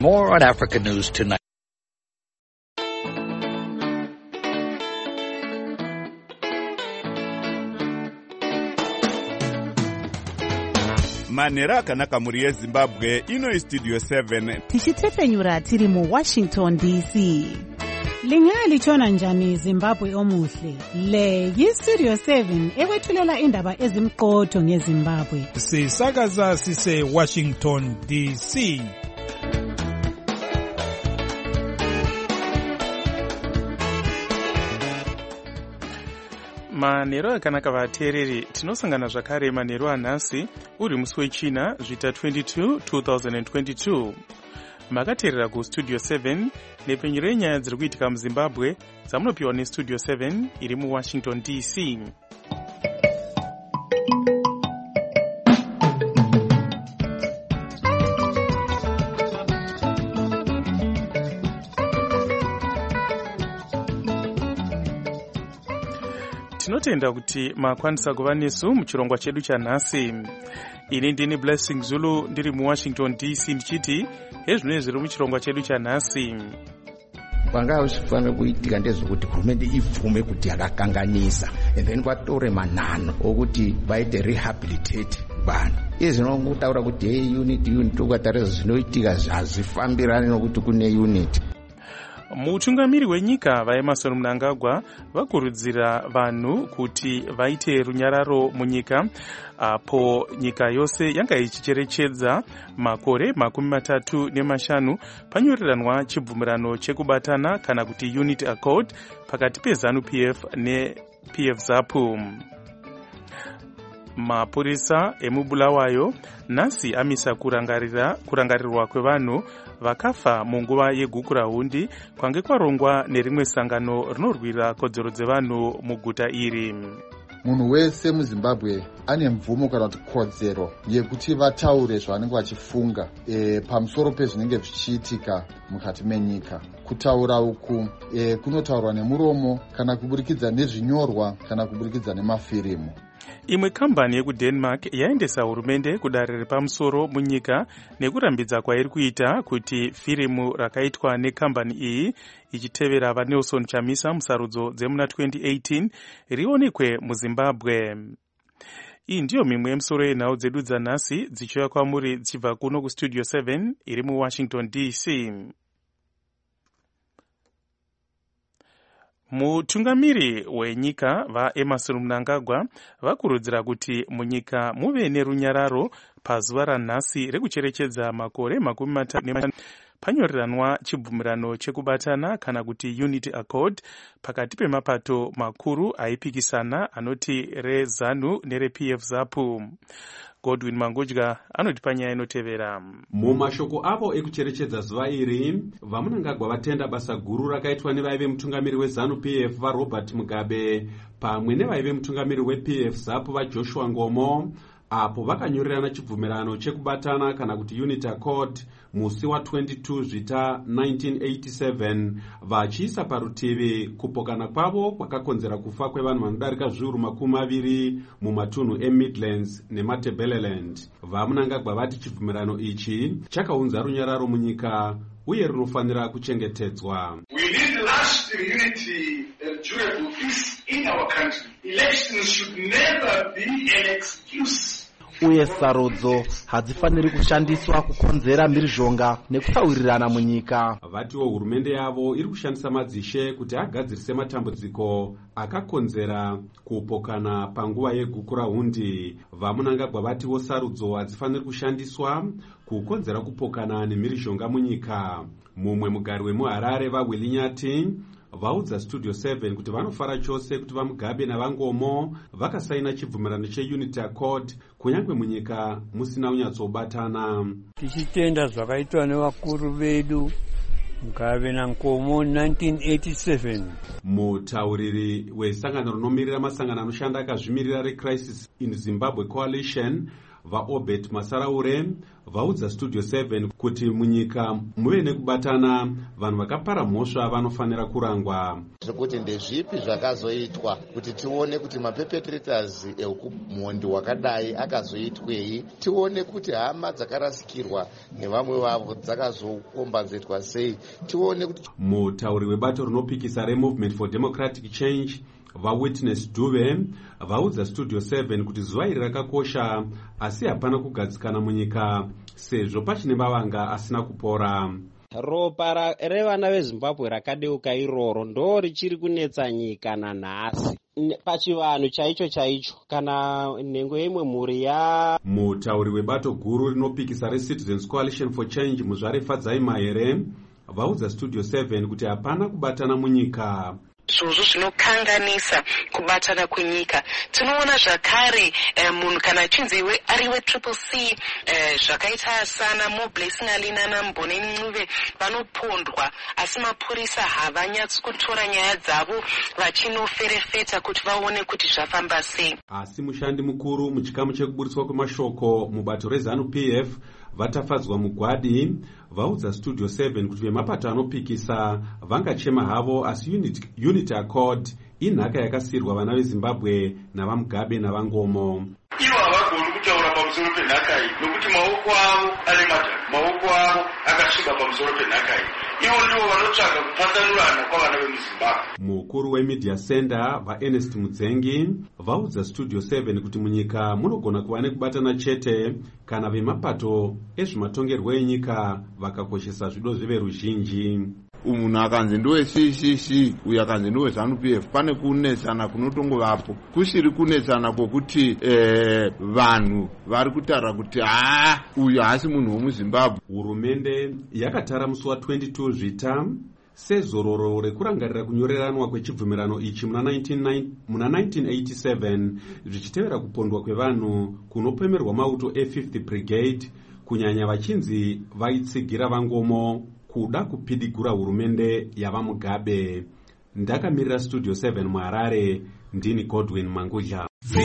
More on Africa News Tonight. Manera akanaka muri yeZimbabwe ino Studio 7 tichitefenyura tiri mu Washington DC. Lingalitshona njani Zimbabwe omuhle? Le yiStudio 7 ekwethulela indaba ezimqotho ngeZimbabwe. Sisakaza sise Washington DC. Manero akanaka vateereri, tinosangana zvakare manero anhasi uri musi wechina zvita 22 2022. Makateerera kuStudio 7 nepenyero yenyaya dziri kuitika muZimbabwe dzamunopiwa neStudio 7 iri muWashington DC. Tinotenda kuti makwanisa kuva nesu muchirongwa chedu chanhasi. Ini ndini Blessing Zulu ndiri muWashington DC ndichiti hezvino zviri muchirongwa chedu chanhasi. Kwanga usifanira kuitika ndezvokuti hurumende ibvume kuti yakakanganisa and then kwatore manhano okuti vaite rehabilitate vanhu. Izvinongutaura kuti hey unit ukatarisa zvinoitika zvazvifambirane nokuti kune unit. Mutungamiri wenyika vaEmmerson Mnangagwa vakurudzira vanhu kuti vaite runyararo munyika apo nyika yose yanga ichicherechedza makore 35 panyoreranwa chibvumirano chekubatana kana kuti Unity Accord pakati peZANU-PF nePF ZAPU. Mapurisa emubulawayo nhasi amisa kurangarirwa kwevanhu vakafa munguva yegukurahundi kwange kwarongwa nerimwe sangano rinorwira kodzero dzevanhu muguta iri. Munhu wese muZimbabwe ane mvumo kana kuti kodzero yekuti vataure zvavanenge vachifunga pamusoro pezvinenge zvichiitika mukati menyika. Kutaura uku kunotaurwa nemuromo kana kuburikidza nezvinyorwa kana kuburikidza nemafirimu. Imwe kambani yekuDenmark yaendesa hurumende kudare repamusoro munyika nekurambidza kwairi kuita kuti firimu rakaitwa nekambani iyi ichitevera vaNelson Chamisa musarudzo dzemuna 2018 rionekwe muZimbabwe. Iyi ndiyo mimwe yemisoro yenhau dzedu dzanhasi dzichiuya kwamuri dzichibva kuno kuStudio 7 iri muWashington DC. Mutungamiri wenyika vaEmmerson Mnangagwa vakurudzira kuti munyika muve nerunyararo pazuva ranhasi rekucherechedza makore 35 panyoreranwa chibvumirano chekubatana kana kuti Unity Accord pakati pemapato makuru aipikisana anoti reZANU nerePF ZAPU. Godwin Mangudya anoti panyaya inotevera. Mumashoko avo ekucherechedza zuva iri, vaMnangagwa vatenda basa guru rakaitwa nevaive mutungamiri weZANU-PF vaRobert Mugabe pamwe nevaive mutungamiri wePF ZAPU vaJoshua Ngomo apo vakanyorerana chibvumirano chekubatana kana kuti Unity Accord musi wa22 zvita 1987 vachiisa parutivi kupokana kwavo kwakakonzera kufa kwevanhu vanodarika zviuru 20 mumatunhu eMidlands neMatabeleland. VaMnangagwa vati chibvumirano ichi chakaunza runyararo munyika uye runofanira kuchengetedzwa. We need lasting unity and durable peace in our country. Elections should never be an excuse. Uye sarudzo hadzifaniri kushandiswa kukonzera mhirizhonga nekutsawirirana munyika. Vatiwo hurumende yavo iri kushandisa madzishe kuti agadzirise matambudziko akakonzera kupokana panguva yegukurahundi. VaMnangagwa vatiwo sarudzo hadzifaniri kushandiswa kukonzera kupokana nemhirizhonga munyika. Mumwe mugari wemuHarare vaWilly Nyati vaudza Studio 7 kuti vanofara chose kuti vaMugabe naVangomo vakasaina chibvumirano cheUnity Accord kunyange munyika musina unyatsobatana. Tichitenda zvakaitwa nevakuru vedu Mugabe naNgomo 1987. Mutauriri wesangano rinomirira masangano anoshanda akazvimirira reCrisis in Zimbabwe Coalition vaobert masaraure vaudza studio 7 kuti munyika muve nekubatana, vanhu vakapara mhosva vanofanira kurangwa. Zvekuti ndezvipi zvakazoitwa kuti tione kuti mapepetrators ekumhondi wakadai akazoitwei, tione kuti hama dzakarasikirwa nevamwe vavo dzakazokombanzetwa sei, tione kuti. Mutauri webato rinopikisa reMovement for Democratic Change vaWitness Dube vaudza studio 7 kuti zuva iri rakakosha, asi hapana kugadzikana munyika sezvo pachine mavanga asina kupora. Ropa revana veZimbabwe rakadeuka iroro ndo richiri kunetsa nyika nanhasi pachivanhu chaicho kana nhengo imwe mhuri ya. Mutauri webato guru rinopikisa reCitizens Coalition for Change Muzvare Fadzaima here vaudza studio 7 kuti hapana kubatana munyika. Zvozvo zvinokanganisa kubatana kwenyika. Tinoona zvakare munhu kana achinzi ari weCCC zvakaita sana Moblessing Alina naMboneni Ncube vanopondwa, asi mapurisa havanyatsi kutora nyaya dzavo vachinoferefeta kuti vaone kuti zvafamba sei. Asi mushandi mukuru muchikamu chekuburitswa kwemashoko mubato reZANU-PF vatafadzwa mugwadi vaudza studio 7 kuti vemapato anopikisa vangachema havo, asi Unity Accord inhaka yakasiyirwa vana veZimbabwe navaMugabe navaNgomo. Ivo havagoni kutaura pamusoro penhaka iyi nokuti maoko avo ane madhaka, maoko avo akasviba pamusoro penhaka iyi. Ivo ndivo vanotsvaga kupatsanurana kwavana vemuZimbabwe. Mukuru weMedia Center vaErnest Mudzengi vaudza studio 7 kuti munyika munogona kuva nekubatana chete kana vemapato ezvematongerwo enyika vakakoshesa zvido zveveruzhinji. Munhu akanzi ndowe CCC uyu akanzi ndowe ZANU-PF, pane kunetsana kunotongovapo, kusiri kunetsana kwokuti vanhu vari kutaura kuti uyu haasi munhu womuZimbabwe. Hurumende yakatara musi wa22 Zvita sezororo rekurangarira kunyoreranwa kwechibvumirano ichi muna 1987 zvichitevera kupondwa kwevanhu kunopemerwa mauto e5th Brigade, kunyanya vachinzi vaitsigira vaNgomo kuda kupidigura hurumende yavaMugabe. Ndakamirira studio 7 muHarare, ndini Godwin Mangudya.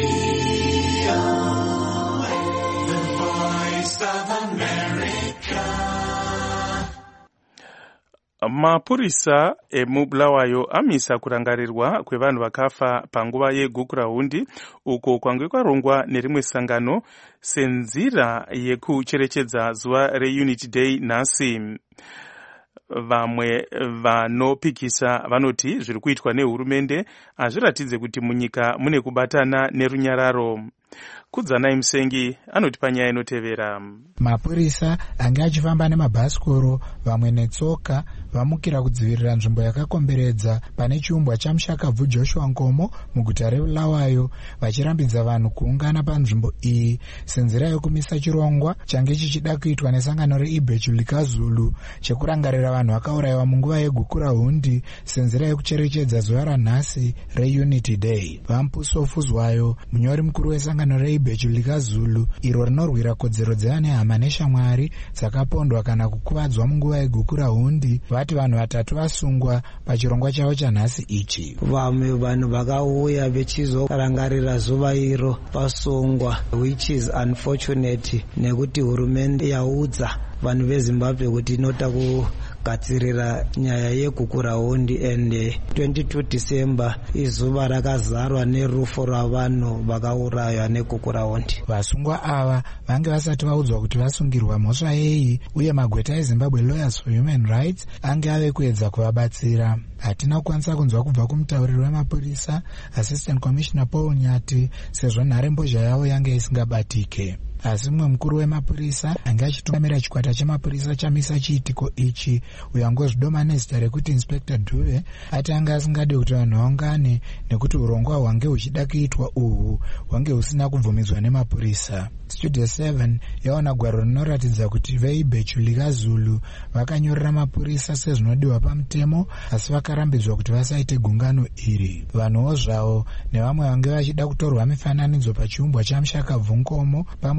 Mapurisa emuBulawayo amisa kurangarirwa kwevanhu vakafa panguva yegukurahundi uko kwange kwarongwa nerimwe sangano senzira yekucherechedza zuva reUnity Day nhasi. Vamwe vanopikisa vanoti zviri kuitwa nehurumende hazviratidze kuti munyika mune kubatana nerunyararo. Kudzanai Musengi anoti panyaya inotevera. Mapurisa ange achifamba nemabhasikoro, vamwe netsoka, vamukira kudzivirira nzvimbo yakakomberedza pane chiumbwa chamushakabvu Joshua Nkomo muguta reBulawayo, vachirambidza vanhu kuungana panzvimbo iyi senzira yokumisa chirongwa change chichida kuitwa nesangano reIbhechu Likazulu chekurangarira vanhu vakaurayiwa munguva yegukurahundi senzira yekucherechedza zuva ranhasi reUnity Day. Vampuso Fuzwayo, munyori mukuru wesangano reIbhechu Likazulu iro rinorwira kodzero dzevane hama neshamwari dzakapondwa kana kukuvadzwa munguva yegukurahundi, vati vanhu vatatu vasungwa pachirongwa chavo chanhasi ichi. Vamwe vanhu vakauya vechizorangarira zuva iro vasungwa, which is unfortunate nekuti hurumende yaudza vanhu veZimbabwe kuti inoda kugadzirira nyaya yegukurahundi, and 22 December izuva rakazarwa nerufo rwavanhu vakauraywa negukurahundi. Vasungwa ava vange vasati vaudzwa kuti vasungirwa mhosva yei, uye magweta eZimbabwe Lawyers for Human Rights ange ave kuedza kuvabatsira. Hatina kukwanisa kunzwa kubva kumutauriri wemapurisa Assistant Commissioner Paul Nyati sezvo nharembozha yavo yange isingabatike. Asi mumwe mukuru wemapurisa ange achitungamira chikwata chemapurisa chamisa chiitiko ichi, uyo angozvidoma nezita rekuti Inspector Dube, ati anga asingade kuti vanhu vaungane nekuti urongwa hwange huchida kuitwa uhu hwange husina kubvumidzwa nemapurisa. Studio 7 yaona gwaro rinoratidza kuti veIbhechu Likazulu vakanyorera mapurisa sezvinodiwa pamutemo, asi vakarambidzwa kuti vasaite gungano iri. Vanhuwo zvavo nevamwe vange vachida kutorwa mifananidzo pachiumbwa chamushakabvu Nkomo pamwe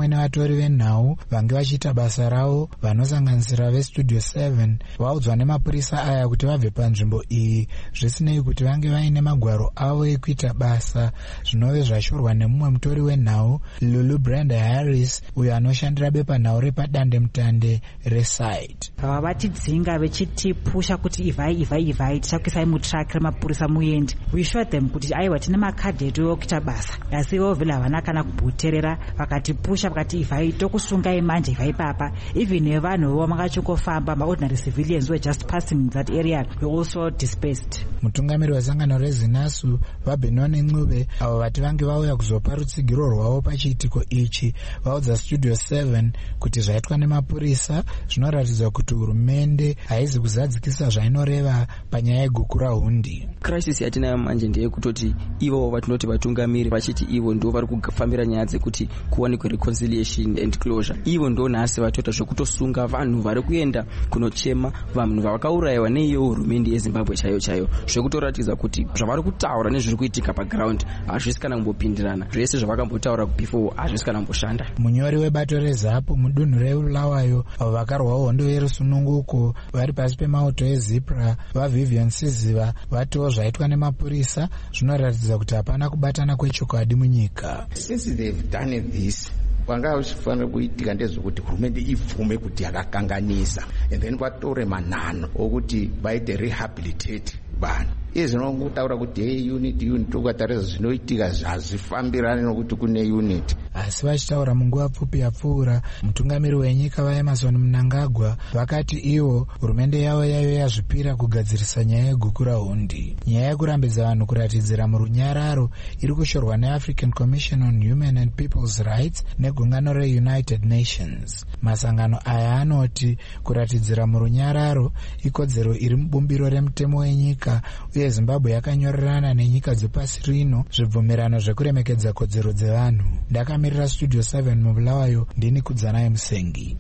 pamwe nevatori venhau vange vachiita basa ravo vanosanganisira vestudio 7 vaudzwa nemapurisa aya kuti vabve panzvimbo iyi zvisinei kuti vange vaine magwaro avo ekuita basa, zvinove zvashorwa nemumwe mutori wenhau Lulu Brenda Harris uyo anoshandira bepanhau repadandemutande resite. Vava vatidzinga vechitipusha kuti ivhai tichakuisai mutraki remapurisa muende. We showed them kuti aiwa tine makadhi edu okuita basa, asi ivo vhile havana kana kubuterera, vakatipusha vakati ivhai tokusungai manje ivhai papa. Even nevanhu vamangachongofamba, maordinary civilians were just passing that area, we also dispersed. Mutungamiri wesangano rezinasu vaBenoni Ncube avo vati vange vauya kuzopa rutsigiro rwavo pachiitiko ichi vaudza Studio 7 kuti zvaitwa nemapurisa zvinoratidza kuti hurumende haizi kuzadzikisa zvainoreva panyaya yegukura hundi. Crisis yatinayo manje ndeyekutoti ivo vatinoti vatungamiri vachiti ivo ndo vari kufambira nyaya dzekuti kuwanikwe reconciliation and closure. Ivo ndo nhasi vatoita zvekutosunga vanhu vari kuenda kunochema vanhu vakaurayiwa neiyo hurumende yeZimbabwe chaiyo zvekutoratidza kuti zvavari kutaura nezviri kuitika paground hazvisi kana kumbopindirana, zvese zvavakambotaura before hazvisi kana kumboshanda. Munyori webato reZAPU mudunhu reBulawayo avo vakarwa hondo yerusununguko vari pasi pemauto eZipra vaVivian Siziva vatiwo zvaitwa nemapurisa zvinoratidza kuti hapana kubatana kwechokwadi munyika. Since they've done this, wanga uchifanira kuitika ndezvokuti hurumende ibvume kuti yakakanganisa and then vatore manhano okuti vaite rehabilitate vanhu. Izvi zvinongutaura kuti hey unit tokatarisa zvinoitika zvazvifambirane nokuti kune unit. Asi vachitaura munguva pfupi yapfuura, mutungamiri wenyika vaEmerson Mnangagwa vakati ivo hurumende yavo yaive yazvipira kugadzirisa nyaya yegukura hundi. Nyaya yekurambidza vanhu kuratidzira murunyararo iri kushorwa neAfrican Commission on Human and People's Rights negungano reUnited Nations. Masangano aya anoti kuratidzira murunyararo ikodzero iri mubumbiro remutemo wenyika uye Zimbabwe yakanyorerana nenyika dzepasi rino zvibvumirano zvekuremekedza kodzero dzevanhu. Ndakamirira Studio 7 muBulawayo, ndini Kudzanai Musengi.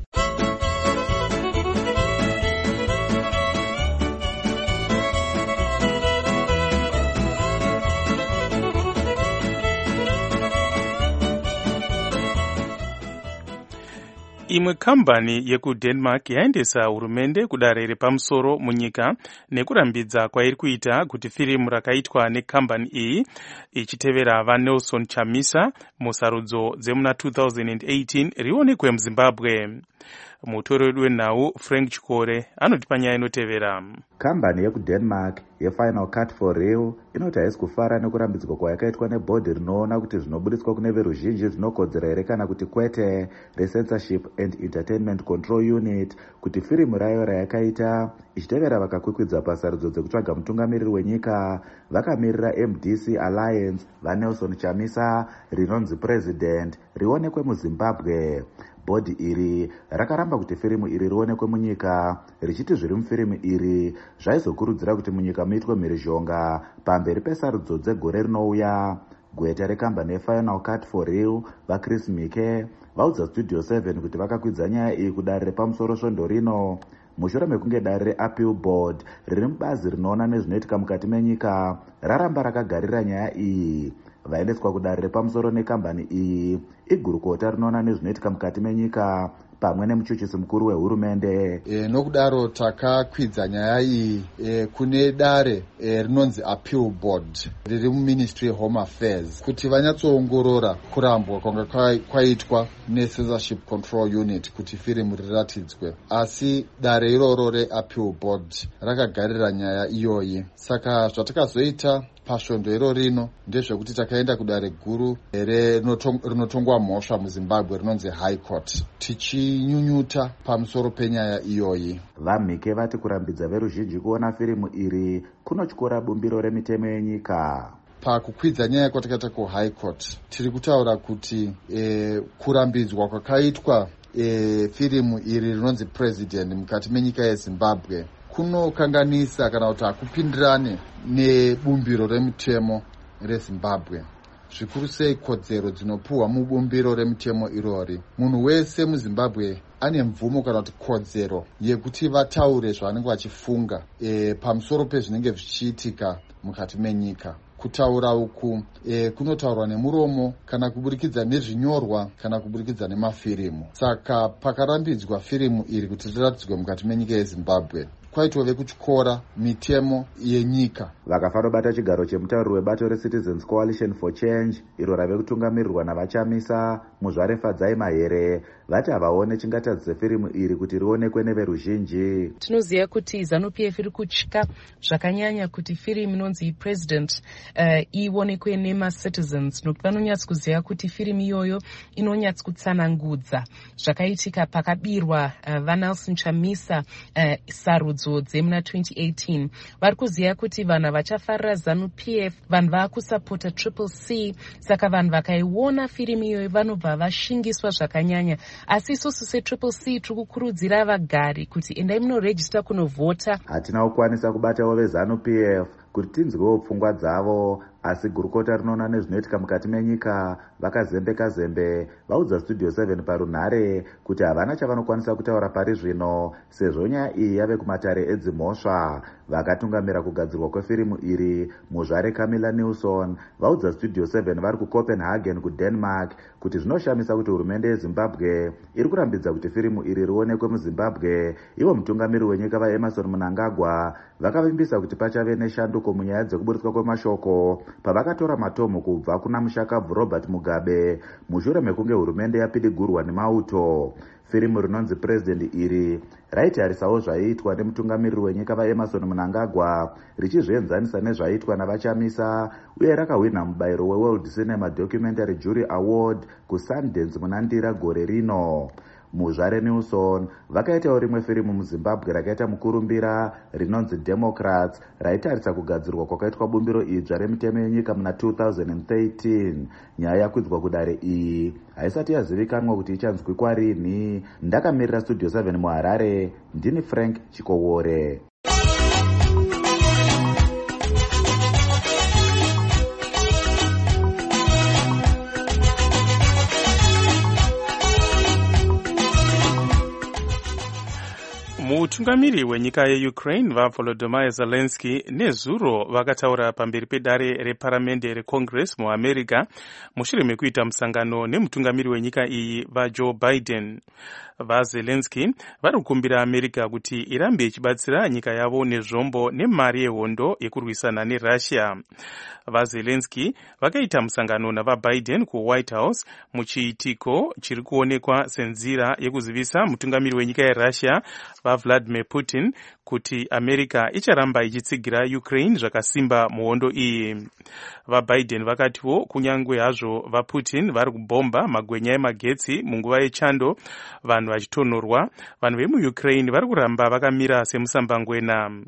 Imwe kambani yekuDenmark yaendesa hurumende kudare repamusoro munyika nekurambidza kwairi kuita kuti firimu rakaitwa nekambani iyi ichitevera vaNelson Chamisa musarudzo dzemuna 2018 rionekwe muZimbabwe. Mutori wedu wenhau Frank Chikore anoti panyaya inotevera. Kambani yekuDenmark yeFinal Cut for Real inoti haisi kufara nekurambidzwa kwayakaitwa nebhodhi rinoona kuti zvinobudiswa kune veruzhinji zvinokodzera here kana kuti kwete reCensorship and Entertainment Control Unit kuti firimu rayo rayakaita ichitevera vakakwikwidza pasarudzo dzekutsvaga mutungamiriri wenyika vakamirira MDC Alliance vaNelson Chamisa rinonzi President rionekwe muZimbabwe. Bhodhi iri rakaramba kuti firimu iri rionekwe munyika richiti zviri mufirimu iri zvaizokurudzira kuti munyika muitwe mhirizhonga pamberi pesarudzo dzegore rinouya. Gweta rekambani yeFinal Cut for Real vaChris Mike vaudza Studio 7 kuti vakakwidza nyaya iyi kudare repamusoro svondo rino mushure mekunge dare reAppeal Board riri mubazi rinoona nezvinoitika mukati menyika raramba rakagarira nyaya iyi. Vaendeswa kudare repamusoro nekambani iyi igurukota rinoona nezvinoitika mukati menyika pamwe nemuchuchisi mukuru wehurumende. Nokudaro takakwidza nyaya iyi kune dare rinonzi Appeal Board riri muMinistry of Home Affairs kuti vanyatsoongorora kurambwa kwanga kwaitwa neCensorship Control Unit kuti firimu riratidzwe, asi dare iroro reAppeal Board rakagarira nyaya iyoyi. Saka zvatakazoita pasvondo iro rino ndezvekuti takaenda kudare guru rinotongwa mhosva muZimbabwe rinonzi High Court tichinyunyuta pamusoro penyaya iyoyi. VaMike vati kurambidza veruzhinji kuona firimu iri kunotyora bumbiro remitemo yenyika. Pakukwidza nyaya kwatakaita kuHigh Court tiri kutaura kuti kurambidzwa kwakaitwa firimu iri rinonzi President mukati menyika yeZimbabwe kunokanganisa kana kuti hakupindirane nebumbiro remutemo reZimbabwe, zvikuru sei kodzero dzinopuhwa mubumbiro remutemo irori. Munhu wese muZimbabwe ane mvumo kana kuti kodzero yekuti vataure zvavanenge vachifunga pamusoro pezvinenge zvichiitika mukati menyika. kutaura uku kunotaurwa nemuromo kana kuburikidza nezvinyorwa kana kuburikidza nemafirimu. Saka pakarambidzwa firimu iri kuti riratidzwe mukati menyika yeZimbabwe, kwaitove kutyora mitemo yenyika. Vakafanobata chigaro chemutauriri webato reCitizens Coalition for Change iro rave kutungamirirwa navachamisa Muzvare Fadzai Mahere vati havaone chingatadzise firimu iri kuti rionekwe neveruzhinji. Tinoziva kuti ZANU-PF iri kutya zvakanyanya kuti firimu inonzi President ionekwe nemacitizens, nokuti vanonyatsa kuziva kuti firimu iyoyo inonyatsa kutsanangudza zvakaitika pakabirwa vaNelson Chamisa sarudzo dzemuna 2018. Vari kuziva kuti vanhu vachafarira ZANU-PF, vanhu vaakusapota Triple C, saka vanhu vakaiona firimu iyoyo vanobva vashingiswa zvakanyanya. Asi isusu seTriple C tiri kukurudzira vagari kuti endai munorejista kunovhota. Hatina kukwanisa kubatawo veZANU-PF kuti tinzwewo pfungwa dzavo, asi gurukota rinoona nezvinoitika mukati menyika vakazembe vaudza Studio 7 parunhare kuti havana chavanokwanisa kutaura pari zvino sezvo nyaya iyi yave kumatare edzimhosva. Vakatungamira kugadzirwa kwefirimu iri Muzvare Camilla Nilsson vaudza Studio 7 vari kuCopenhagen kuDenmark kuti zvinoshamisa kuti hurumende yeZimbabwe iri kurambidza kuti firimu iri rionekwe muZimbabwe. Ivo mutungamiri wenyika vaEmerson Mnangagwa vakavimbisa kuti pachave neshanduko munyaya dzekuburitswa kwemashoko pavakatora matomu kubva kuna mushakabvu Robert Mugabe mushure mekunge hurumende yapidigurwa nemauto. Firimu rinonzi President iri raitarisawo zvaiitwa nemutungamiriri wenyika vaEmerson Mnangagwa richizvienzanisa nezvaiitwa navachamisa, uye rakahwina mubayiro weWorld Cinema Documentary Jury Award kuSundance muna Ndira gore rino. Muzvare Nilsson vakaitawo rimwe firimu muZimbabwe rakaita mukurumbira rinonzi Democrats raitarisa kugadzirwa kwakaitwa bumbiro idzva remitemo yenyika muna 2013. Nyaya yakwidzwa kudare iyi haisati yazivikanwa kuti ichanzwikwa rini. Ndakamirira Studio 7 muHarare, ndini Frank Chikowore. Mutungamiri wenyika yeUkraine vaVolodymyr Zelensky nezuro vakataura pamberi pedare reparamende reCongress muAmerica mushure mekuita musangano nemutungamiri wenyika iyi vaJoe Biden. VaZelensky vari kukumbira America kuti irambe ichibatsira nyika yavo nezvombo nemari yehondo yekurwisana neRussia. VaZelensky vakaita musangano navaBiden kuWhite House muchiitiko chiri kuonekwa senzira yekuzivisa mutungamiri wenyika yeRussia vaVladimir Putin kuti America icharamba ichitsigira Ukraine zvakasimba muhondo iyi. VaBiden vakatiwo kunyangwe hazvo vaPutin vari kubhomba magwenya emagetsi munguva yechando vanhu vachitonorwa, vanhu vemuUkraine vari kuramba vakamira semusambangwena.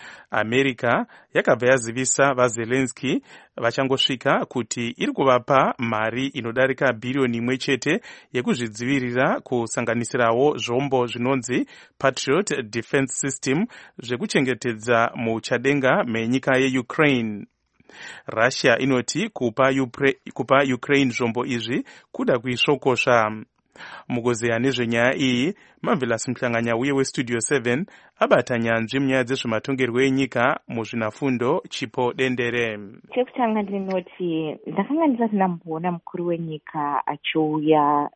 America yakabva yazivisa vaZelensky vachangosvika kuti iri kuvapa mari inodarika bhiriyoni 1 chete yekuzvidzivirira kusanganisirawo zvombo zvinonzi Patriot Defense System zvekuchengetedza muchadenga menyika yeUkraine. Russia inoti kupa Ukraine zvombo izvi kuda kuisvokosva. Mugozeya nezvenyaya iyi, Marvelous Mhlanganya uye weStudio 7 abata nyanzvi munyaya dzezvematongerwo enyika muzvinafundo Chipo Dendere. Chekutanga ndinoti ndakanga ndisati ndamboona mukuru wenyika achiuya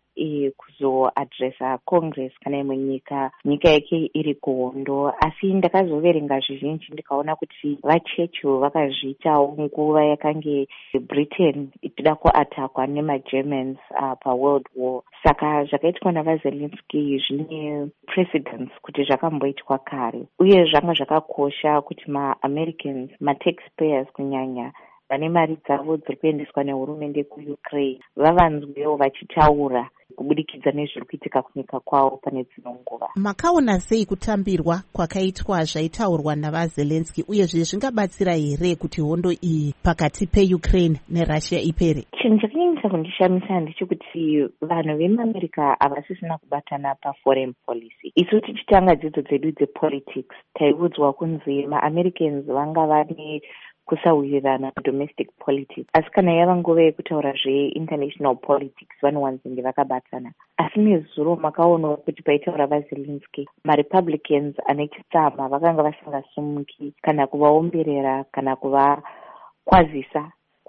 kuzoadresa Congress kana imwe nyika yake iri kuhondo, asi ndakazoverenga zvizhinji ndikaona kuti vaChurchill vakazviitawo nguva yakange Britain ichida kuatakwa nemaGermans paWorld War. Saka zvakaitwa navaZelensky zvine precedence kuti zvakamboitwa kare, uye zvanga zvakakosha kuti maAmericans, mataxpayers kunyanya, vane mari dzavo dziri kuendeswa nehurumende kuUkraine vavanzwewo vachitaura kubudikidza nezviri kuitika kunyika kwavo pane dzino nguva. Makaona sei kutambirwa kwakaitwa zvaitaurwa navaZelensky, uyezve zvingabatsira here kuti hondo iyi pakati peUkraine neRussia ipere? Chinhu chakanyanyisa kundishamisa ndechekuti vanhu vemuAmerica havasisina kubatana paforeign policy. Isu tichitanga dzidzo dzedu dzepolitics taiudzwa kunzi maAmericans vanga vane kusawirirana domestic politics, asi kana yava nguva yekutaura zveinternational politics vanowanzenge vakabatana. Asi nezuro makaonawo kuti paitaura vaZelensky maRepublicans ane chitsama vakanga vasingasumuki kana kuvaomberera kana kuvakwazisa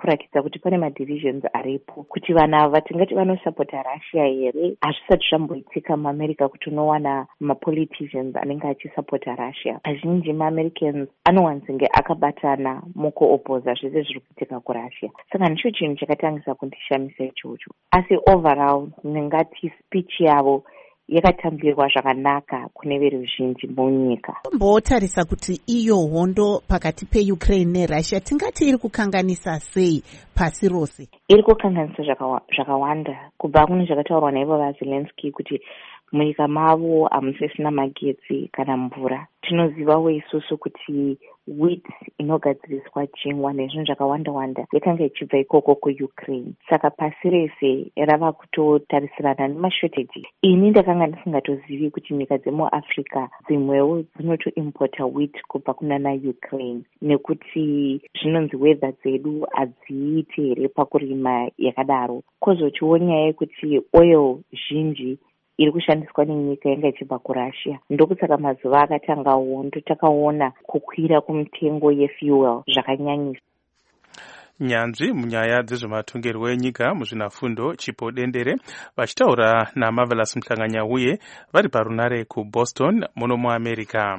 kurakidza kuti pane madivisions aripo, kuti vanhu ava tingati vanosapota Russia here. Hazvisati zvamboitika muAmerica kuti unowana mapoliticians anenge achisapota Russia. Azhinji maAmericans anowanzenge akabatana mukuopoza zvese zviri kuitika kuRussia. Saka ndicho chinhu chakatangisa kundishamisa ichocho. Asi overall ndingati speech yavo yakatambirwa zvakanaka kune veruzhinji munyika. Mbotarisa kuti iyo hondo pakati peUkraine neRussia tingati iri kukanganisa sei pasi rose? Iri kukanganisa zvakawanda, kubva kune zvakataurwa naivo vaZelensky kuti munyika mavo hamusisina magetsi kana mvura. Tinozivawo isusu kuti wheat inogadziriswa chingwa nezvinhu zvakawanda-wanda yakanga ichibva ikoko kuUkraine. Saka pasi rese rava kutotarisirana nemashortage. Ini ndakanga ndisingatozivi kuti nyika dzemuAfrica dzimwewo dzinotoimpota wheat kubva kunana Ukraine, nekuti zvinonzi weather dzedu hadziiti here pakurima yakadaro. Kozochiwo nyaya kuti oil zhinji iri kushandiswa nenyika yanga ichibva kuRussia. Ndokusaka mazuva akatanga hondo takaona kukwira kumitengo yefuel zvakanyanyisa. Nyanzvi munyaya dzezvematongerwo enyika muzvinafundo Chipo Dendere vachitaura naMarvelous Mhlanganya uye vari parunare kuBoston muno muAmerica.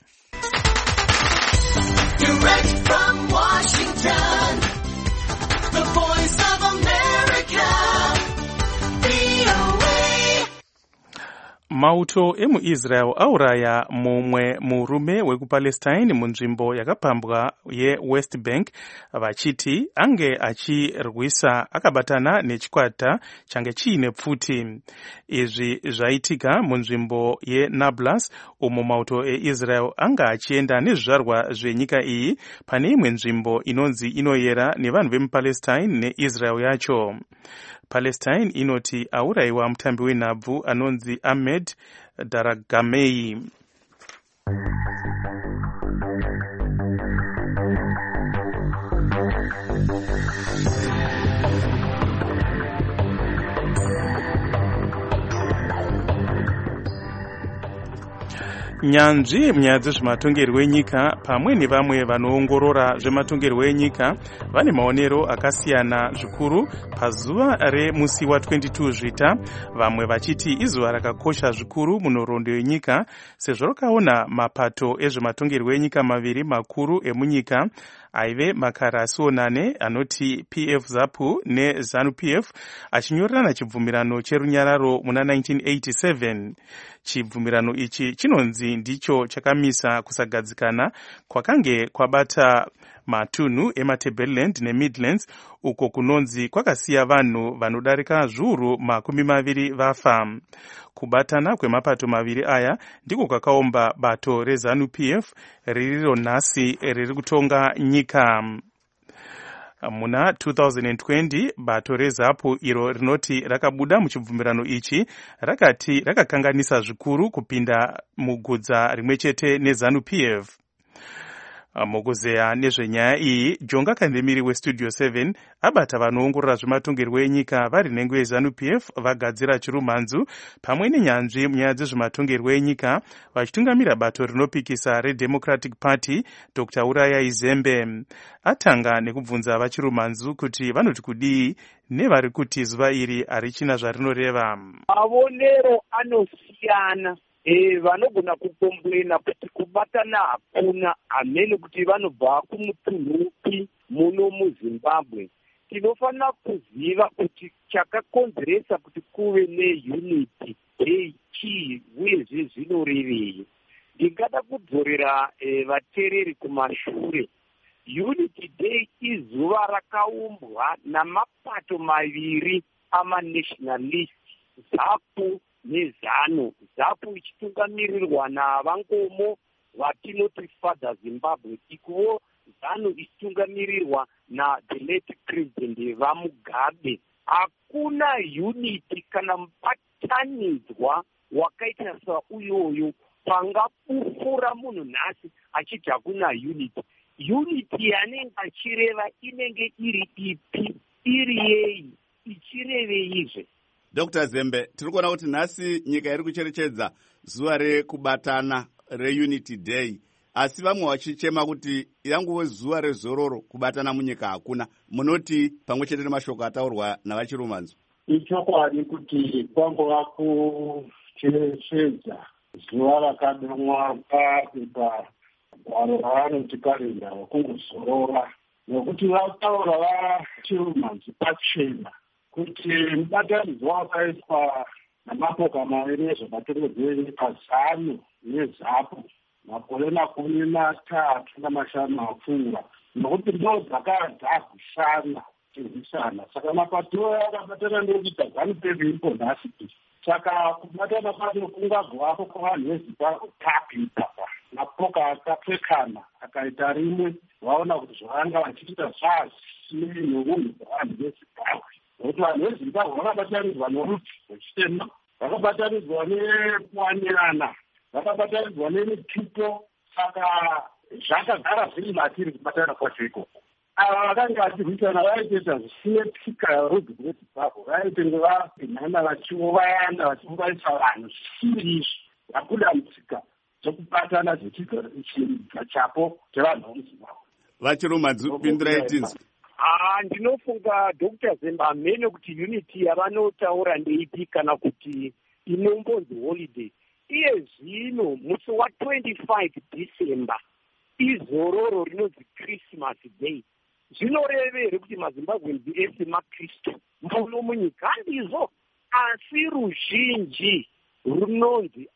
Direct from Washington, the voice of America, VOA. Mauto emuIsrael auraya mumwe murume wekuPalestine munzvimbo yakapambwa yeWest Bank vachiti ange achirwisa akabatana nechikwata change chiine pfuti. Izvi zvaitika munzvimbo yeNablus umo mauto eIsrael anga achienda nezvizvarwa zvenyika iyi pane imwe nzvimbo inonzi inoyera nevanhu vemuPalestine neIsrael yacho. Palestine inoti aurayiwa mutambi wenhabvu anonzi Ahmed Daragamei. Nyanzvi munyaya dzezvematongerwo enyika pamwe nevamwe vanoongorora zvematongerwo enyika vane maonero akasiyana zvikuru pazuva remusi wa22 Zvita, vamwe vachiti izuva rakakosha zvikuru munhoroondo yenyika sezvo rakaona mapato ezvematongerwo enyika maviri makuru emunyika aive makarasionane anoti PF ZAPU neZANU PF achinyorerana chibvumirano cherunyararo muna 1987. Chibvumirano ichi chinonzi ndicho chakamisa kusagadzikana kwakange kwabata matunhu emaTableland neMidlands uko kunonzi kwakasiya vanhu vanodarika zviuru 20 vafa. Kubatana kwemapato maviri aya ndiko kwakaumba bato reZANU PF ririro nhasi riri kutonga nyika. Muna 2020 bato reZAPU iro rinoti rakabuda muchibvumirano ichi rakati rakakanganisa zvikuru kupinda mugudza rimwe chete neZANU PF. Mukuzeya nezvenyaya iyi, Jonga Kandemiri weStudio 7 abata vanoongorora zvematongerwo enyika vari nhengo yeZANU PF vagadzira chirumhanzu pamwe nenyanzvi munyaya dzezvematongerwo enyika vachitungamira bato rinopikisa reDemocratic Party Dr. Uraya Izembe. Atanga nekubvunza vachirumhanzu kuti vanoti kudii nevari kuti zuva iri harichina zvarinoreva. Mavonero anosiyana. Vanogona kukomplena kuti kubatana hakuna, amene kuti vanobva kumutunhu upi muno muZimbabwe. Tinofanira kuziva kuti chakakonzeresa kuti kuve neunity day chii uyezve zvinorevei. Ndingada kudzorera vateereri kumashure. Unity day izuva rakaumbwa namapato maviri amanationalist, ZAPU neZANU. ZAPU ichitungamirirwa naVangomo vatinoti Father Zimbabwe, ikuwo ZANU ichitungamirirwa na the late president vaMugabe. Hakuna unity kana mubatanidzwa wakaita sauyoyo pangapufura munhu nhasi achiti hakuna unity. Unity yanenge achireva inenge iri ipi, iri yei, ichireveizve? Dr. Zembe, tiri kuona kuti nhasi nyika iri kucherechedza zuva rekubatana reUnity Day. asi vamwe vachichema kuti yanguve zuva rezororo, kubatana munyika hakuna. Munoti pamwe chete nemashoko ataurwa navachirumanzo? Ichokwadi kuti kwangova kucherechedza zuva rakadomwa papepa gwaro ravanoti karenda vakungozorora, nekuti vataura vachirumanzi pachena kuti mubatanidzo wakaiswa namapoka maviri ezvematongerwo enyika ZANU neZAPU makore 35 apfuura, nokuti ndo dzakadzagusana tirwisana. Saka mapato akabatana ndokuita ZANU-PF iripo nhasi. Saka kubatana kwacho kungagovako kwavanhu veZimbabwe tapitapa mapoka akapfekana akaita rimwe, vaona kuti zvavanga vachiita zvazvinhu munhu dzavanhu veZimbabwe, nokuti vanhu veZimbabwe vakabatanidzwa norudzi rwechitema, vakabatanidzwa nekuwanirana, vakabatanidzwa nemitupo. Saka zvakagara zviri matiri kubatana kwacho ikoko. Ava vakanga vachirwisana vaitoita zvisine tsika yorudzi rweZimbabwe, vaitenge vapinhana vachiovayana vachiurayisa vanhu zvisiri izvi, vabuda mutsika dzekubatana zvechiga chapo chevanhu vemuZimbabwe. Vachirumanzi, pindurai tinzi. Ndinofunga Dr. Zemba amene kuti unity yavanotaura ndeipi kana kuti inombonzi holiday. Iye zvino musi wa25 December izororo rinonzi Christmas Day. Zvinorevere kuti maZimbabwenzi ese maKristu muno munyika ndizvo, asi ruzhinji runonzi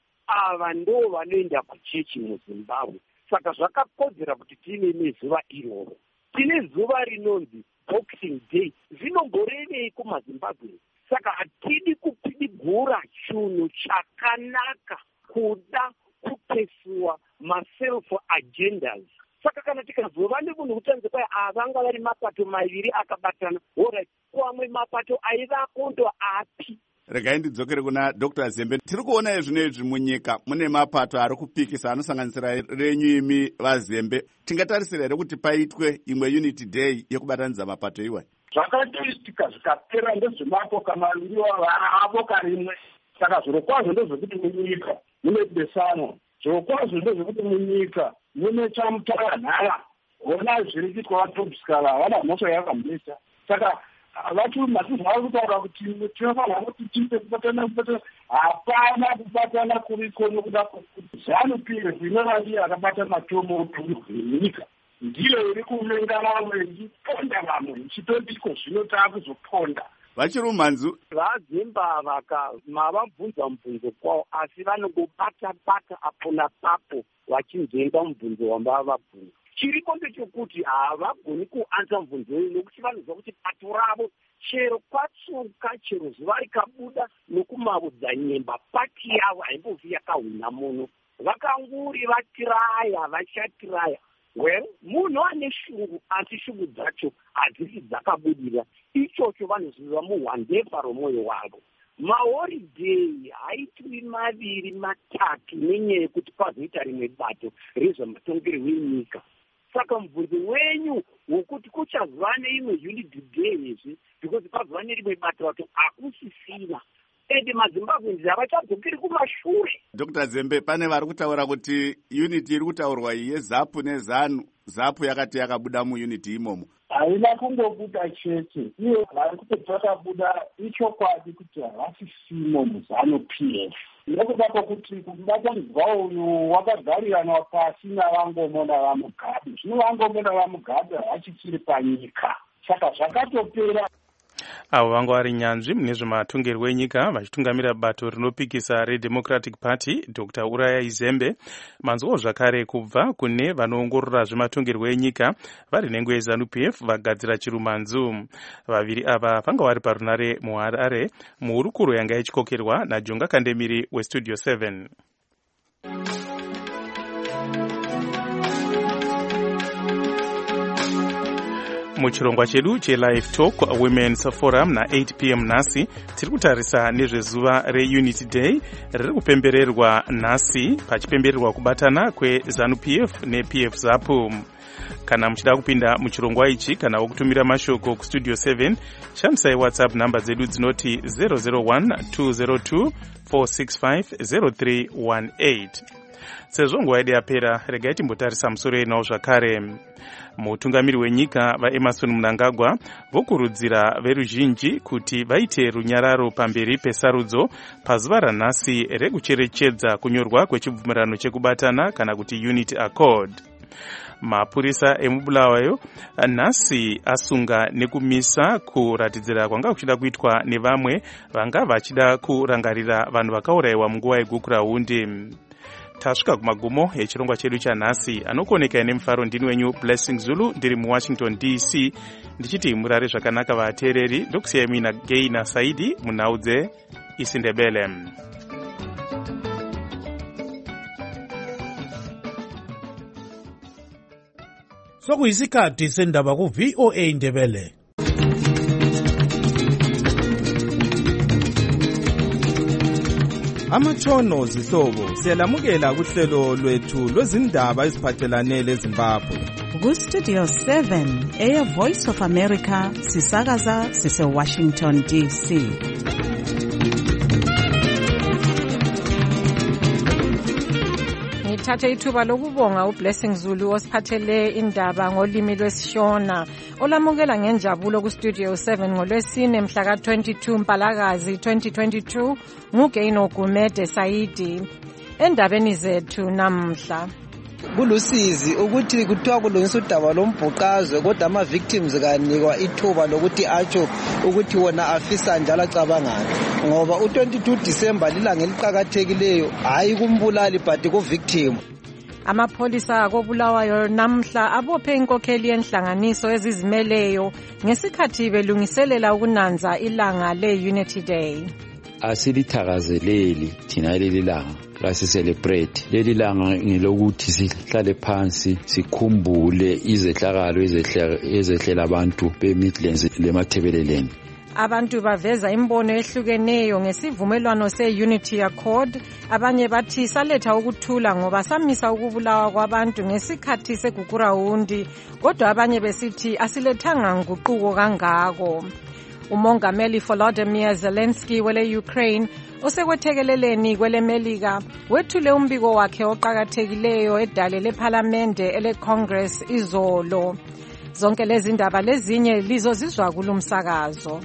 ava ndo vanoenda kuchechi muZimbabwe. Saka zvakakodzera kuti tine nezuva iroro. Tine zuva rinonzi Boxing Day. Zvinomborevei kumaZimbabwe? Saka hatidi kupidigura chinhu chakanaka kuda kupesuwa maself agendas. Saka kana tikazova nemunhu kutanze kwai avanga vari mapato maviri akabatana, alright, kwamwe mapato aivako ndo api? Regai ndidzokere kuna Dr. Zembe. Tiri kuona zvinezvi munyika mune mapato ari kupikisa anosanganisira renyu imi vaZembe. Tingatarisira here kuti paitwe imwe Unity Day yekubatanidza mapato iwayo? Zvakatoitika zvikapera ndezvemapoka maviri vavaboka rimwe. Saka zvirokwazvo ndezvekuti munyika mune besanwa, zvirokwazvo ndezvekuti munyika mune chamutaranhara. Ona zviri kuitwa vatobskala havana mhosva yakamisa. Saka vachirumanzi zvava kutaura kuti tinofanira kuti tiite kubatana. Hapana kubatana kuriko nokuda kuti ZANU-PF inova ndiyo akabata matomo upenyu hwenyika, ndiyo iri kuvenga vamwe ichiponda vamwe ichitodiko zvino taakuzoponda. Vachirumanzi, vaZimba mavabvunza mubvunzo kwavo, asi vanongobata-bata apo napapo vachinzvenga mubvunzo wambavabvunza. Chiripo ndechekuti havagoni kuanza mubvunzo uyu nokuti vanoziva kuti pato ravo chero kwatsuka, chero zuva rikabuda nokumaudza nyemba, pati yavo haimbovi yakahwina muno. Vakanguri vatiraya, vachatiraya. Well, munhu ane shungu, asi shungu dzacho hadzisi dzakabudira. Ichocho vanoziva muhwandefa romwoyo wavo. Mahorideyi haitwi maviri matatu nenyaya yekuti pazoita rimwe bato rezvematongerwo enyika. Saka mubvunzo wenyu wokuti kuchazova neimwe Unity Day izvi because pazova nerimwe bato rato hakusisina. Ende maZimbabwenzi havachadzokeri kumashure. Dr. Zembe, pane vari kutaura kuti Unity iri kutaurwa iyi yeZAPU neZANU, ZAPU yakati yakabuda muUnity imomo. Haina kungobuda chete, iyo vari kuti vakabuda ichokwadi kuti havasisimo muZANU-PF. Nekuda kwokuti kubatanidzwa uyu wakagarirana pasi navangomona vaMugabe. Zvino vangomona vaMugabe havachitsiri panyika. Saka zvakatopera. Avo vanga vari nyanzvi mune zvematongerwo enyika vachitungamira bato rinopikisa reDemocratic Party, Dr. Uraya Izembe. Manzwawo zvakare kubva kune vanoongorora zvematongerwo enyika vari nhengo yeZANU-PF vagadzira chirumanzu. Vaviri ava vanga vari parunare muHarare muhurukuro yanga ichikokerwa naJonga Kandemiri weStudio 7. Muchirongwa chedu cheLive Talk Women's Forum na8 p.m. nhasi tiri kutarisa nezvezuva reUnity Day riri kupembererwa nhasi pachipembererwa kubatana kweZANU-PF nePF ZAPU. Kana muchida kupinda muchirongwa ichi kana kutumira mashoko kuStudio 7 shandisai WhatsApp namba dzedu dzinoti 001 202 465 0318. sezvo nguva yedu yapera regai timbotarisa musoro enawo zvakare. Mutungamiri wenyika vaEmerson Mnangagwa vokurudzira veruzhinji kuti vaite runyararo pamberi pesarudzo pazuva ranhasi rekucherechedza kunyorwa kwechibvumirano chekubatana kana kuti Unity Accord. Mapurisa emubulawayo nhasi asunga nekumisa kuratidzira kwanga kuchida kuitwa nevamwe vanga vachida kurangarira vanhu vakaurayiwa munguva yegukurahundi. Tasvika kumagumo echirongwa chedu chanhasi. Anokuoneka nemufaro ndini wenyu Blessing Zulu ndiri muWashington DC ndichiti murare zvakanaka vateereri. Ndokusiyai mina Gay naSaidi munhau dzeIsindebele. Sokuyisikhathi sendaba ku-VOA Indebele. Amatshono zihlobo siyalamukela kuhlelo lwethu lwezindaba eziphathelane leZimbabwe. Ku-Studio 7 Air Voice of America sisakaza sise-Washington DC. Ngithathe ithuba lokubonga uBlessing Zulu osiphathele indaba ngolimi lwesiShona olamukela ngenjabulo ku-Studio 7 ngolwesine mhla ka-22 Mpalakazi 2022 nguGaino Gumede Saidi. Endabeni zethu namhla kulusizi ukuthi kuthiwa kulungiswa udaba lombhuqazwe kodwa ama-victims kanikwa ithuba lokuthi atsho ukuthi wona afisa njalo acabangani ngoba u-22 Disemba lilanga eliqakathekileyo hayi kumbulali but ku-victim. Amapholisa akobulawayo namhla abophe inkokheli yenhlanganiso ezizimeleyo ngesikhathi belungiselela ukunanza ilanga le-Unity Day. Asilithakazeleli thina leli langa lasicelebrate. Leli langa ngelokuthi sihlale phansi sikhumbule izehlakalo ezehlela abantu beMidlands lemathebeleleni. Abantu baveza imbono ehlukeneyo ngesivumelwano se-Unity Accord. Abanye bathi saletha ukuthula ngoba samisa ukubulawa kwabantu ngesikhathi segukurahundi, kodwa abanye besithi asilethanga nguquko kangako. Umongameli Volodymyr Zelensky wele-Ukraine osekwethekeleleni kweleMelika wethule umbiko wakhe oqakathekileyo edale lephalamende ele-Congress izolo. Zonke lezi ndaba lezinye lizozizwa kulumsakazo.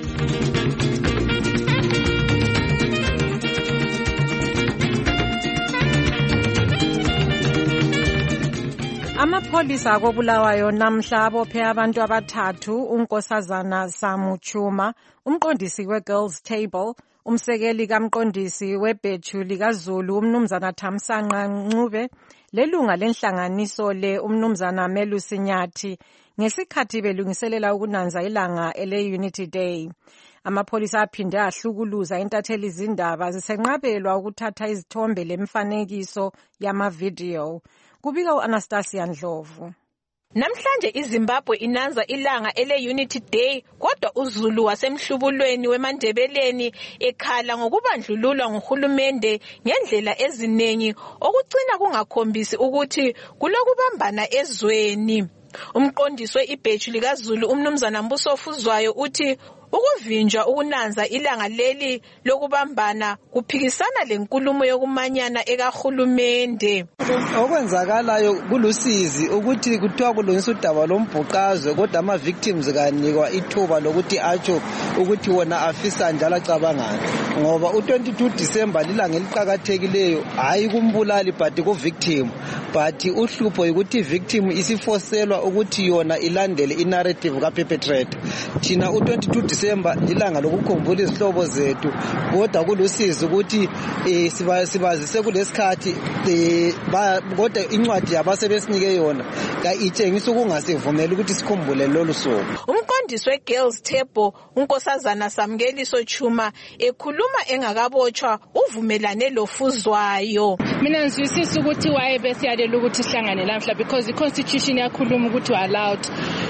Amapholisa akobulawayo namhla abophe abantu abathathu, uNkosazana Samuchuma, umqondisi we-Girls Table, umsekeli kamqondisi webhethu likaZulu umnumzana Thamsanqa Ncube, lelunga lenhlanganiso le umnumzana Melusi Nyathi, ngesikhathi belungiselela ukunanza ilanga ele-Unity Day. Amapholisa aphinde ahlukuluza intatheli zindaba zisenqabelwa ukuthatha izithombe lemfanekiso yamavidiyo. Kubika u-Anastasia Ndlovu. Namhlanje iZimbabwe inanza ilanga ele-Unity Day, kodwa uZulu wasemhlubulweni weMandebeleni ekhala ngokubandlululwa nguhulumende ngendlela ezinengi okugcina kungakhombisi ukuthi kulokubambana ezweni. Umqondisi we-ibhethu likaZulu umnumzana Mbuso Fuzwayo uthi ukuvinjwa ukunanza ilanga leli lokubambana kuphikisana lenkulumo yokumanyana ekahulumende. Okwenzakalayo kulusizi ukuthi kuthiwa kulungiswa udaba lombhuqazwe kodwa ama-victims kanikwa ithuba lokuthi atsho ukuthi wona afisa njalo acabangani ngoba u-22 Disemba lilanga eliqakathekileyo hayi kumbulali but ku-victim. But uhlupho ukuthi i-victim isifoselwa ukuthi yona ilandele i-narrative ka-perpetrator. Thina u-22 Disemba lilanga lokukhumbula izihlobo zethu, kodwa kulusizi ukuthi sibazise kulesikhathi kodwa incwadi yabasebesinike yona itshengisa ukungasivumeli ukuthi sikhumbule lolu suku. Umqondisi we-Girls Table uNkosazana Samukeliso Chuma ekhuluma engakabotshwa uvumelane loFuzwayo. Mina ngizwisisa ukuthi waye besiyalela ukuthi sihlangane lamhla because i-constitution yakhuluma ukuthi we allowed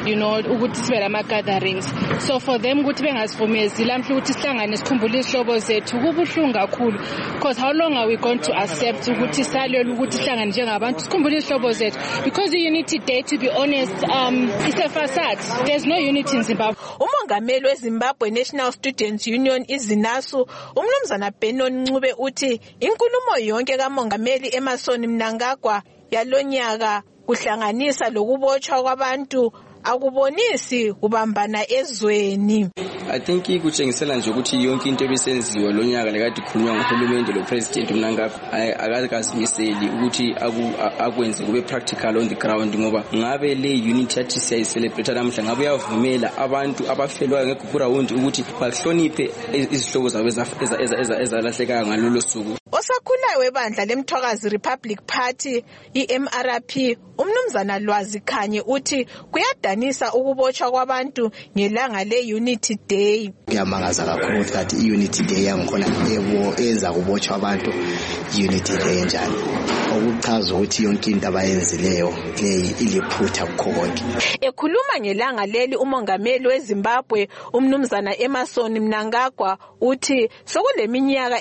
ukuthi sibe lama-gatherings. So for them ukuthi bengazivumezi lamhle ukuthi sihlangane sikhumbule izihlobo zethu kubuhlungu kakhulu, because how long are we going to accept ukuthi salwela ukuthi sihlangane njengabantu sikhumbule izihlobo zethu? Because the Unity Day, to be honest, it's a facade. There's no unity in Zimbabwe. Umongameli weZimbabwe National Students Union izinasu umnumzana Benon Ncube uthi inkulumo yonke kamongameli Emmerson Mnangagwa yalonyaka kuhlanganisa lokubotshwa kwabantu akubonisi kubambana ezweni. I think kutshengisela nje ukuthi yonke into ebisenziwa lonyaka lekade ikhulunywa nguhulumende lo president Mnangagwa akakazimiseli ukuthi akwenze kube practical on the ground, ngoba ngabe le unity yathi siyayicelebrate namhla ngabe uyavumela abantu abafelwa ngeGugurawundi ukuthi bahloniphe izihlobo zabo ezalahleka ngalolo suku. Osakhulayo webandla lemthwakazi Republic Party iMRP umnumzana Lwazi Khanye uthi kuyadanisa ukubotshwa kwabantu ngelanga le-Unity Day. Kuyamangaza kakhulu ukuthi kathi i-Unity Day yangikhona enza kubotshwa abantu Unity Day njani, okuchaza ukuthi yonke into abayenzileyo iliphutha kukho konke. Ekhuluma ngelanga leli umongameli weZimbabwe umnumzana Emmerson Mnangagwa uthi sokuleminyaka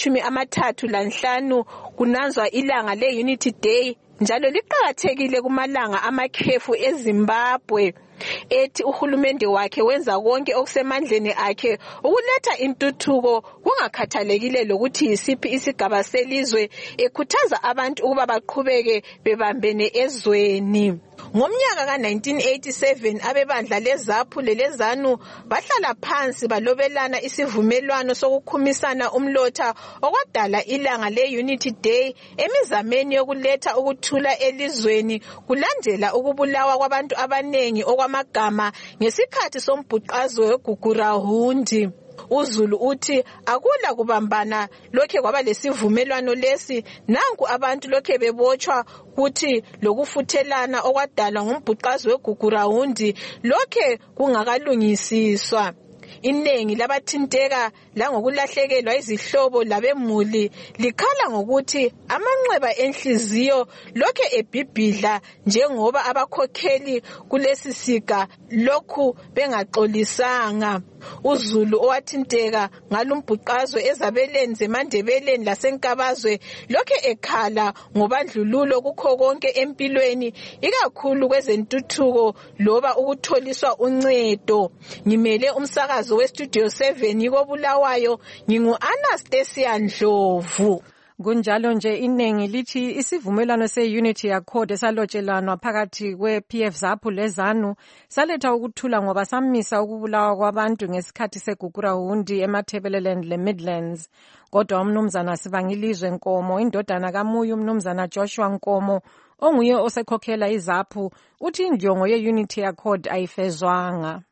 engama-35 kunanzwa ilanga le-Unity Day njalo liqhakathekile kumalanga amakhefu eZimbabwe. Ethi uhulumende wakhe wenza konke okusemandleni akhe ukuletha intuthuko kungakhathalekile lokuthi yisiphi isigaba selizwe, ekhuthaza abantu ukuba baqhubeke bebambene ezweni. Ngomnyaka ka-1987 abebandla leZAPU leleZANU bahlala phansi balobelana isivumelwano sokukhumisana umlotha okwadala ilanga le-Unity Day emizameni yokuletha ukuthula elizweni kulandela ukubulawa kwabantu abanengi okwamagama ngesikhathi sombhuqazwe weGugurawundi. uZulu uthi akula kubambana lokhe kwaba lesivumelwano lesi, nanku abantu lokhe bebotshwa kuthi lokufuthelana okwadalwa ngumbhuqazi weGugurawundi lokhe kungakalungisiswa. Inengi labathinteka langokulahlekelwa izihlobo labemuli likhala ngokuthi amanxeba enhliziyo lokhe ebhibhidla njengoba abakhokheli kulesi siga lokhu bengaxolisanga. uZulu owathinteka ngalumbhuqazwe ezabeleni zeMandebeleni laseNkabazwe lokhe ekhala ngobandlululo kukho konke empilweni, ikakhulu kwezentuthuko loba ukutholiswa uncedo. Ngimele umsakazo weStudio 7 koBulawayo, ngingu-Anastasia Ndlovu. Kunjalo nje inengi lithi isivumelwano se-Unity Accord esalotshelanwa phakathi kwe-PF ZAPU leZANU saletha ukuthula ngoba samisa ukubulawa kwabantu ngesikhathi seGugurawundi eMatabeleland leMidlands. Kodwa umnumzana Sibangilizwe Nkomo, indodana kaMuyi umnumzana Joshua Nkomo, onguye osekhokhela iZAPU, uthi injongo ye-Unity Accord ayifezwanga.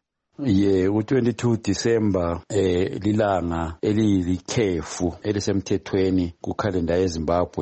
U-22 December lilanga elilikhefu elisemthethweni kukhalenda yeZimbabwe,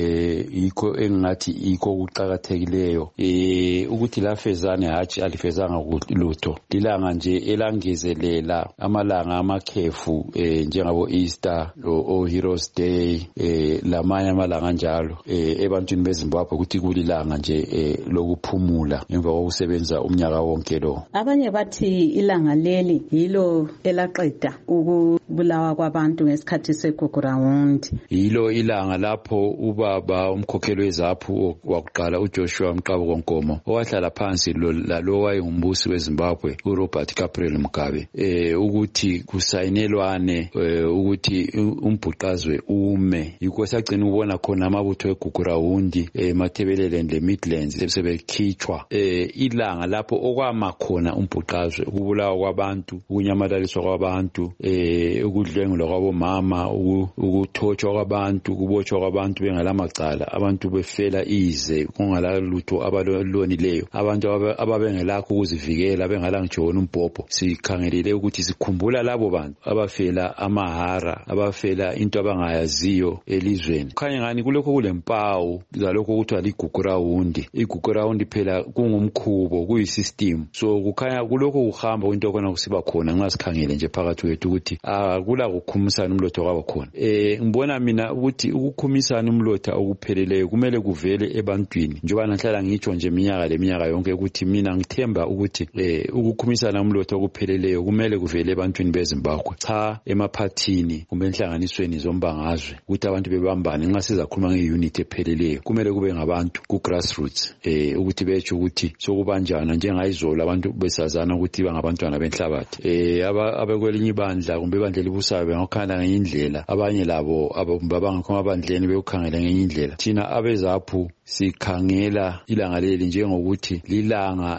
yikho engathi yikho ukuqhakathekileyo ukuthi lafezane hatshi alifezanga lutho. Lilanga nje elangezelela amalanga amakhefu njengabo Easter o Heroes Day lamanye amalanga njalo ebantwini beZimbabwe ukuthi kulilanga nje lokuphumula emva kokusebenza umnyaka wonke lo. Abanye bathi ilanga leli yilo elaqeda ukubulawa kwabantu ngesikhathi seGugurawundi. Yilo ilanga lapho ubaba umkhokheli weZAPU wakuqala uJoshua Mqabeko Nkomo owahlala phansi lo wayengumbusi weZimbabwe uRobert Gabriel Mugabe ukuthi kusayinelwane ukuthi umbhuqazwe ume. Yikho sagcina ubona khona amabutho eGugurawundi eMatabeleland leMidlands sebekhitshwa ilanga lapho okwama khona umbhuqazwe, ukubulawa kwabantu, ukunyamalaliswa kwabantu, ukudlwengulwa kwabomama, ukuthotshwa kwabantu, ukubotshwa kwabantu bengalamacala, abantu befela ize kungalalutho abalonileyo, abantu ababengelakho ukuzivikela bengalangijona umbhobho. Sikhangelele ukuthi sikhumbula labo bantu abafela amahara, abafela into abangayaziyo elizweni. Kukhanya ngani kulokho kulempawu zalokho kuthiwa liGugurawundi. iGugurawundi phela kungumkhubo, kuyisystem. So kukhanya kulokho kuhamba into okona kusiba khona nxa sikhangele nje phakathi kwethu ukuthi akula kukhumisana umlotha kwaba khona. Ngibona mina ukuthi ukukhumisana umlotha okupheleleyo kumele kuvele ebantwini. Njengoba nahlala ngitsho nje leminyaka yonke ukuthi mina ngithemba ukuthi ukukhumisana umlotha okupheleleyo kumele kuvele ebantwini beZimbabwe. Cha emaphathini kumbe enhlanganisweni zombangazwe ukuthi abantu bebambane nxa sizakhuluma ngeunity epheleleyo. Kumele kube ngabantu ku grassroots ukuthi betsho ukuthi sokubanjana njengayizolo abantu besazana ukuthi bangabantwana benhlabathi. Abekwelinye ibandla kumbe ibandla elibusayo bengakhanda ngenye indlela, abanye labo abangakho abandleni bekukhangela ngenye indlela. Thina abezaphu sikhangela ilanga leli njengokuthi lilanga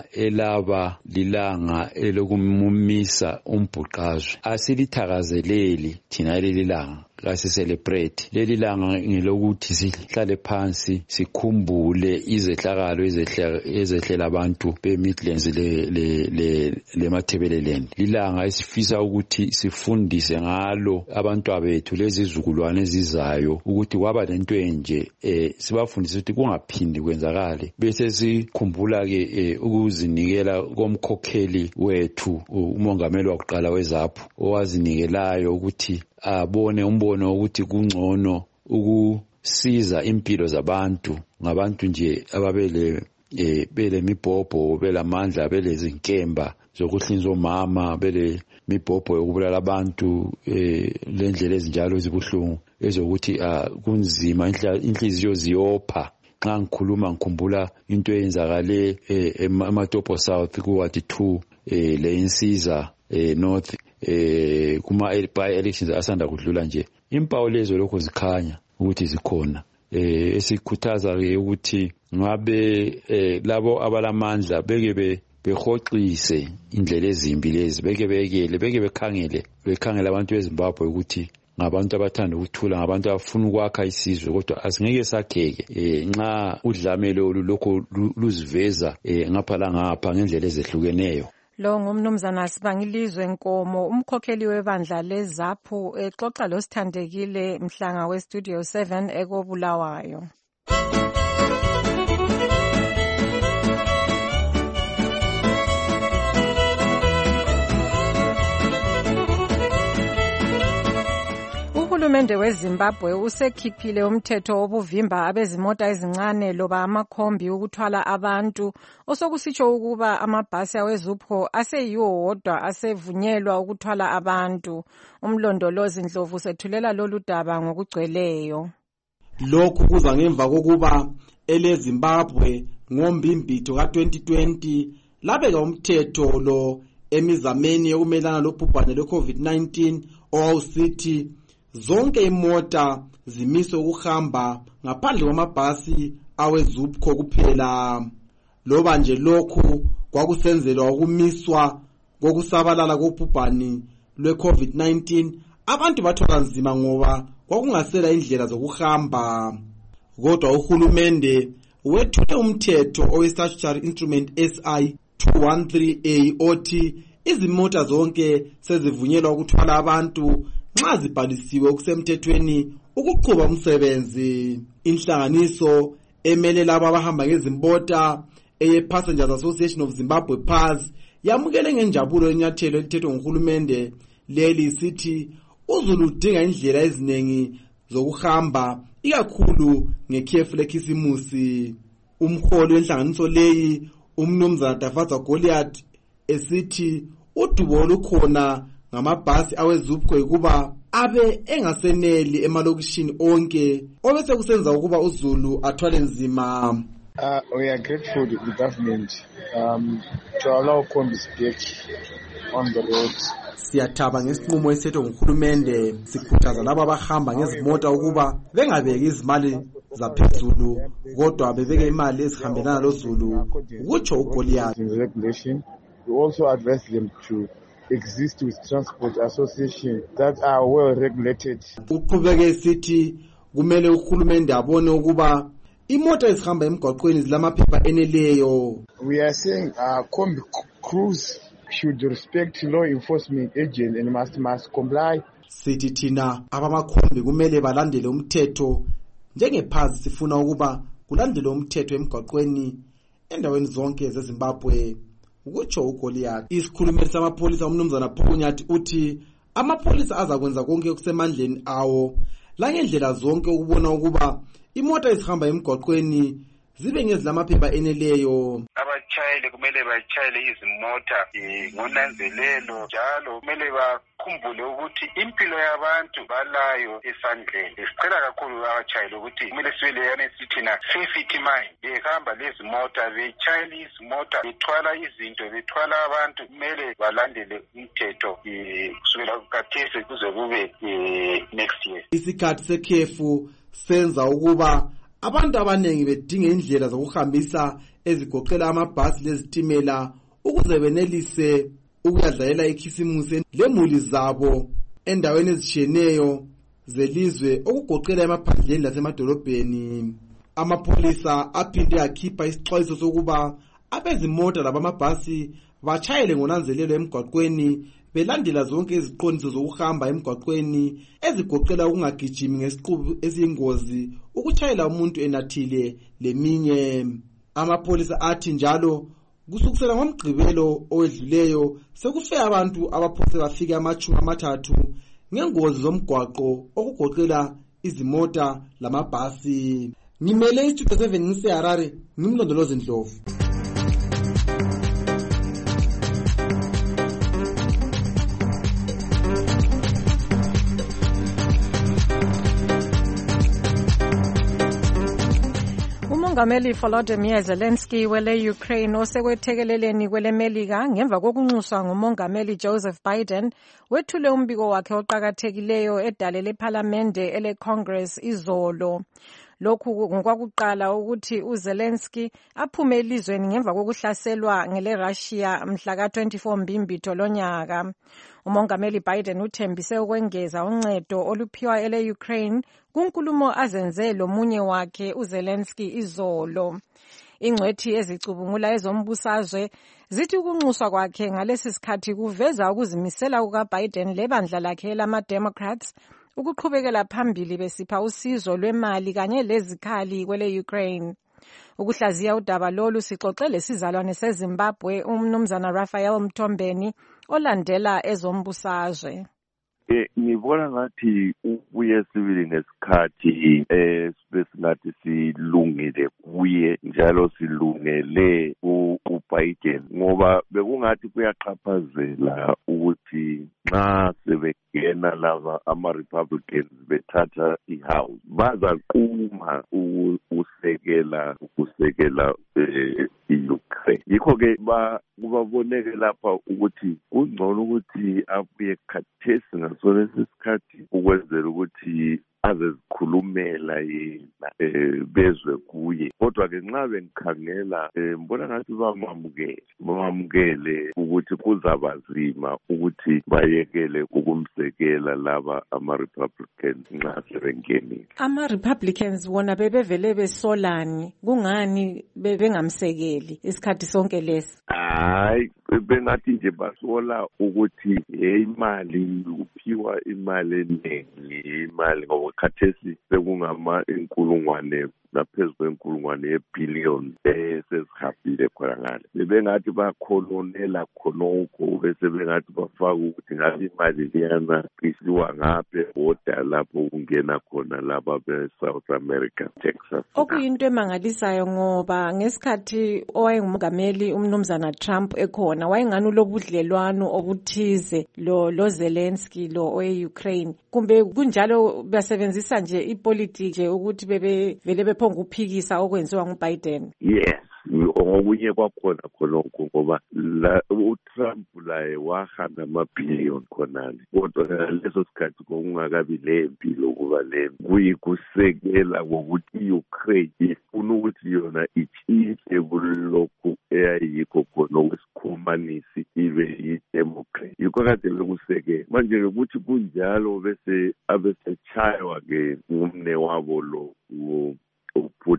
elokumumisa umbhuqazwe. Asilithakazeleli thina leli langa celebrate leli langa ngelokuthi sihlale phansi sikhumbule izehlakalo ezehlela abantu beMidlands le Mathebeleleni. Lilanga esifisa ukuthi sifundise ngalo abantwana bethu lezizukulwane ezizayo ukuthi kwaba lento enje sibafundise ukuthi kungaphindi kwenzakale. Bese sikhumbula ke ukuzinikela komkhokheli wethu umongameli wakuqala wezaphu owazinikelayo ukuthi abone umbono ukuthi kungcono ukusiza impilo zabantu ngabantu nje ababele bele mibhobho belamandla belezinkemba zokuhlinza omama bele mibhobho yokubulala abantu lendlela ezinjalo ezibuhlungu ezokuthi kunzima inhliziyo ziyopha. Nxa ngikhuluma ngikhumbula into eyenzakale eMatopo South kuward 2 le insiza North kuma by-elections asanda kudlula nje. Impawu lezo lokho zikhanya ukuthi zikhona. Esikhuthaza-ke ukuthi ngabe labo abalamandla beke behoxise indlela ezimbi lezi, beke bekhangele abantu beZimbabwe ukuthi ngabantu abathanda ukuthula, ngabantu abafuna ukwakha isizwe, kodwa asingeke sakheke nxa udlamelo lokho luziveza ngapha langapha ngendlela ezehlukeneyo. Lo ngumnumzana Sibangilizwe Nkomo, umkhokheli webandla leZaphu, exoxa lo Sithandekile Mhlanga weStudio 7 ekobulawayo. Uhulumende weZimbabwe usekhiphile umthetho obuvimba abezimota ezincane loba amakhombi ukuthwala abantu, osokusitsho ukuba amabhasi aweZupco aseyiwo wodwa asevunyelwa ukuthwala abantu. Umlondolozi Ndlovu sethulela lolu daba ngokugcweleyo. Lokhu kuza ngemva kokuba eleZimbabwe ngoMbimbitho ka-2020 labeka umthetho lo emizameni yokumelana lobhubhane lwe-COVID-19 owawusithi zonke imota zimiswe ukuhamba ngaphandle kwamabhasi aweZupco kuphela. Loba nje lokhu kwakusenzelwa ukumiswa kokusabalala kobhubhane lwe-COVID-19, abantu bathwala nzima ngoba kwakungasela indlela zokuhamba. Kodwa uhulumende wethule umthetho owe-Statutory Instrument SI 213A othi izimota zonke sezivunyelwa ukuthwala abantu nxa zibhalisiwe okusemthethweni ukuqhuba umsebenzi. Inhlanganiso emele labo abahamba ngezimota eye-Passengers Association of Zimbabwe PAS yamukele ngenjabulo inyathelo elithethwe nguhulumende leli sithi uzulu udinga indlela eziningi zokuhamba ikakhulu ngekhefu lekhisimusi. Umholi wenhlanganiso leyi umnumzana Dafaza Goliath esithi udubo olukhona ngamabhasi aweZupco ukuba abe engaseneli emalokishini onke obese kusenza ukuba uzulu athwale nzima. We are grateful to the government to allow combis back on the road. Siyathaba ngesinqumo esithethwe nguhulumende, sikhuthaza labo abahamba ngezimota ukuba bengabeki izimali zaphezulu kodwa bebeke imali ezihambelana lozulu, kutsho uGoliath. We also advise them to exist with transport associations that are well regulated. Uqhubeke sithi kumele uhulumende abone ukuba imota ezihamba emgwaqweni zilamaphepha eneleyo. We are saying combi crews should respect law enforcement agents and must comply. Sithi thina abamakhombi kumele balandele umthetho. Njengephazi sifuna ukuba kulandele umthetho emgwaqweni endaweni zonke zeZimbabwe, ukutsho uGoliath. Isikhulumeli samapholisa umnumzana Phunyathi uthi amapholisa azakwenza konke okusemandleni awo langendlela zonke ukubona ukuba imota ezihamba emgwaqweni zibe ngezilamaphepha eneleyo. Abashayeli kumele bashayele izimota ngonanzelelo, njalo kumele bakhumbule ukuthi impilo yabantu balayo esandleni. Sicela kakhulu abashayeli ukuthi kumele sibeleyane sithina safety mind, behamba lezi mota, beshayela izimota, bethwala izinto, bethwala abantu, kumele balandele umthetho kusukela khathesi kuze kube next year. Isikhathi sekhefu senza ukuba abantu abanengi bedinga indlela zokuhambisa ezigoqela amabhasi lezitimela ukuze benelise ukuyadlalela ikhisimusi lemuli zabo endaweni ezitshiyeneyo zelizwe okugoqela emaphandleni lasemadolobheni. Amapholisa aphinde akhipha isixwayiso sokuba abezimota labamabhasi bachayele ngonanzelelo emgwaqweni belandela zonke iziqondiso zokuhamba emgwaqweni ezigoqela ukungagijimi ngesiqubu esiyingozi, ukuchayela umuntu enathile leminye. Amapholisa athi njalo kusukusela ngomgqibelo owedluleyo sekufe abantu abaphose bafika 30 ngengozi zomgwaqo okugoqela izimota lamabhasi. Ngimele iStudio 7 ngiseHarare, ngimlondolozi Ndlovu. uMongameli Volodymyr Zelensky wele Ukraine osekwethekeleleni kwele Melika ngemva kokunxuswa nguMongameli Joseph Biden wethule umbiko wakhe oqhakathekileyo edale leParliamente ele Congress izolo. Lokhu ngokwakuqala ukuthi uZelensky aphume elizweni ngemva kokuhlaselwa ngele Russia mhla ka-24 Mbimbitho lonyaka. uMongameli Biden uthembise ukwengeza uncedo oluphiwa ele Ukraine kunkulumo azenze lomunye wakhe uZelensky izolo. Ingcwethi ezicubungula ezombusazwe zithi ukunxuswa kwakhe ngalesi sikhathi kuveza ukuzimisela kukaBiden lebandla lakhe lama-Democrats ukuqhubekela phambili besipha usizo lwemali kanye lezikhali kwele Ukraine. Ukuhlaziya udaba lolu sixoxele sizalwane seZimbabwe umnumzana Raphael Mthombeni olandela ezombusazwe. Ngibona ngathi ubuye sibili ngesikhathi besingathi silungile kuye njalo silungele uBiden ngoba bekungathi kuyaqhaphazela ukuthi nxa sebegena laba ama-Republicans bethatha ihouse bazaquma ukusekela i-Ukraine. Yikho-ke kubaboneke lapha ukuthi kungcono ukuthi abuye khathesi ngaso lesi sikhathi ukwenzela ukuthi azezikhulumela yena bezwe kuye. Kodwa-ke nxa bengikhangela mbona ngathi bamamukele ukuthi kuzaba nzima ukuthi bayekele ukumsekela laba ama-Republicans nxa sebengenile. Ama-Republicans wona bebevele besolani, kungani bengamsekeli isikhathi sonke lesi? Hayi, bengathi nje basola ukuthi imali uphiwa imali eningi, imali ngoba khathesi sekungama-inkulungwane naphezu kwenkulungwane yebhiliyoni esezihambile khona ngale. Bebengathi bakhononela khonokho bese bengathi bafaka ukuthi ngabe imali liyana isiwa ngaphe oda lapho kungena khona laba be-South America, Texas. Okuyinto emangalisayo ngoba ngesikhathi owayengumongameli umnumzana Trump ekhona wayengani lobudlelwano obuthize lo Zelensky lo owe-Ukraine. Kumbe kunjalo basebenzisa nje ipolitiki ukuthi vele bephonga ukuphikisa okwenziwa nguBiden? Yes, ngokunye kwakhona khonokho ngoba uTrump laye wahanda amabhiliyoni khonale, kodwa leso sikhathi kokungakabi lempi lokuba lempi kuyikusekela ngokuthi i-Ukraine ifuna ukuthi yona itshintshe kulokhu eyayikho khona okwesikhomanisi ibe yi-Democrat. Yikho kade bekusekela manje ukuthi kunjalo bese abesechaywa-ke ngumne wabo lo uPutin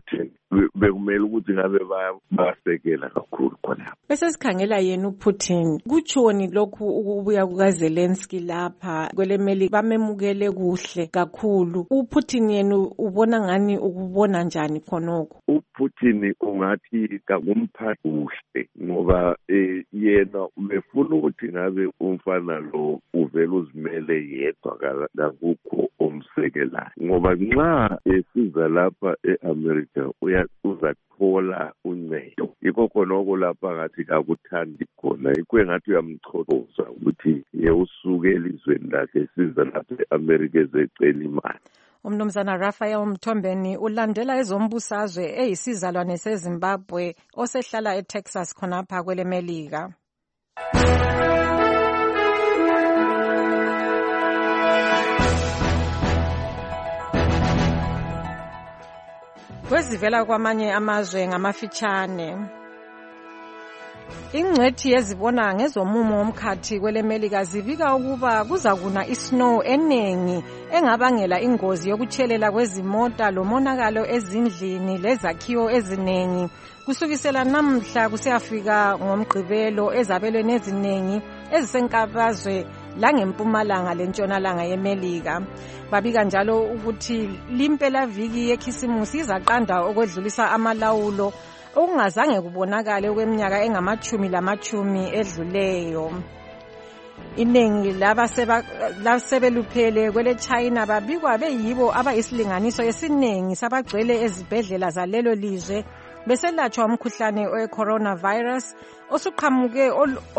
bekumele ukuthi ngabe basekela kakhulu khona. Bese sikhangela yena uPutin. Kutshoni lokhu ukubuya kukaZelensky lapha kwele Melika bamemukele kuhle kakhulu. uPutin yena ubona ngani ukubona njani khonoko? uPutin ungathi kakumphathi kuhle ngoba yena ubefuna ukuthi ngabe umfana lo uvela uzimele yedwa akukho omsekelayo ngoba nxa esiza lapha eAmerica uzathola uncedo yikho khonoko lapha ngathi akuthandi khona ikwe ngathi uyamchothoza ukuthi usuke elizweni lakhe esiza lapha eAmerica ezecela imali. Umnumzana Raphael Mthombeni ulandela ezombusazwe eyisizalwane seZimbabwe osehlala eTexas khonapha kwele Melika. Kwezivela kwamanye amazwe ngamafitshane. Ingcwethi yezibona ngezomumo womkhathi kwele Melika zibika ukuba kuzakuna isnow enengi engabangela ingozi yokutshelela kwezimota lomonakalo ezindlini lezakhiwo ezinengi kusukisela namhla kusiyafika ngomgqibelo ezabelweni ezinengi ezisenkabazwe langempumalanga lentshonalanga yeMelika. Babika njalo ukuthi limpela viki yekhisimusi izaqanda okwedlulisa amalawulo okungazange kubonakale kweminyaka engamachumi edluleyo. Iningi labasebeluphele kwele China babikwa beyibo abayisilinganiso esinengi sabagcwele ezibhedlela zalelo lizwe beselatshwa umkhuhlane we-coronavirus osuqhamuke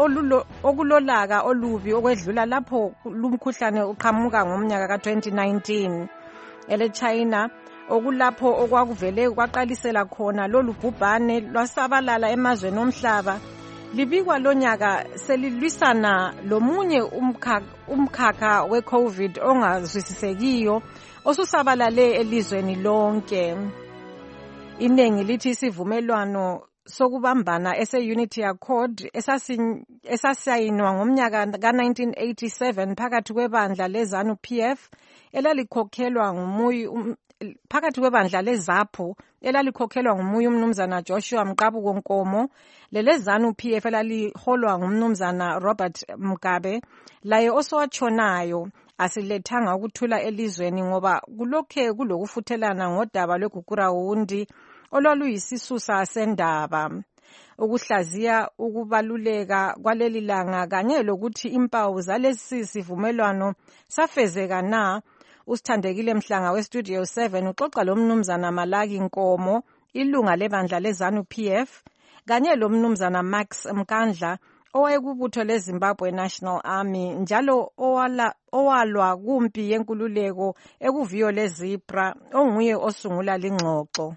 okulolaka olubi okwedlula lapho lumkhuhlane uqhamuka ngomnyaka ka-2019. Ele China okulapho okwakuvele kwaqalisela khona lolu bhubhane lwasabalala emazweni omhlaba libikwa lonyaka selilwisana lomunye umkhakha we-COVID ongazwisisekiyo osusabalale elizweni lonke. Iningi lithi isivumelwano sokubambana ese-Unity Accord esasayinwa ngomnyaka ka-1987 phakathi kwebandla leZANU-PF elalikhokhelwa phakathi kwebandla leZAPU elalikhokhelwa ngumuye umnumzana Joshua Mqabuko Nkomo leleZANU-PF elaliholwa ngumnumzana Robert Mugabe laye osowatshonayo asilethanga ukuthula elizweni ngoba kulokhe kulokufuthelana ngodaba lweGugurawundi olwaluyisisusa sendaba. Ukuhlaziya ukubaluleka kwaleli langa kanye lokuthi impawu zalesi sivumelwano safezeka na. Usithandekile Mhlanga weStudio 7 uxoxa lomnumzana Malaki Nkomo ilunga lebandla leZANU-PF kanye lomnumzana Max Mkandla owayekubutho leZimbabwe National Army njalo owalwa kumpi yenkululeko ekuviyo leZipra onguye osungula lingxoxo.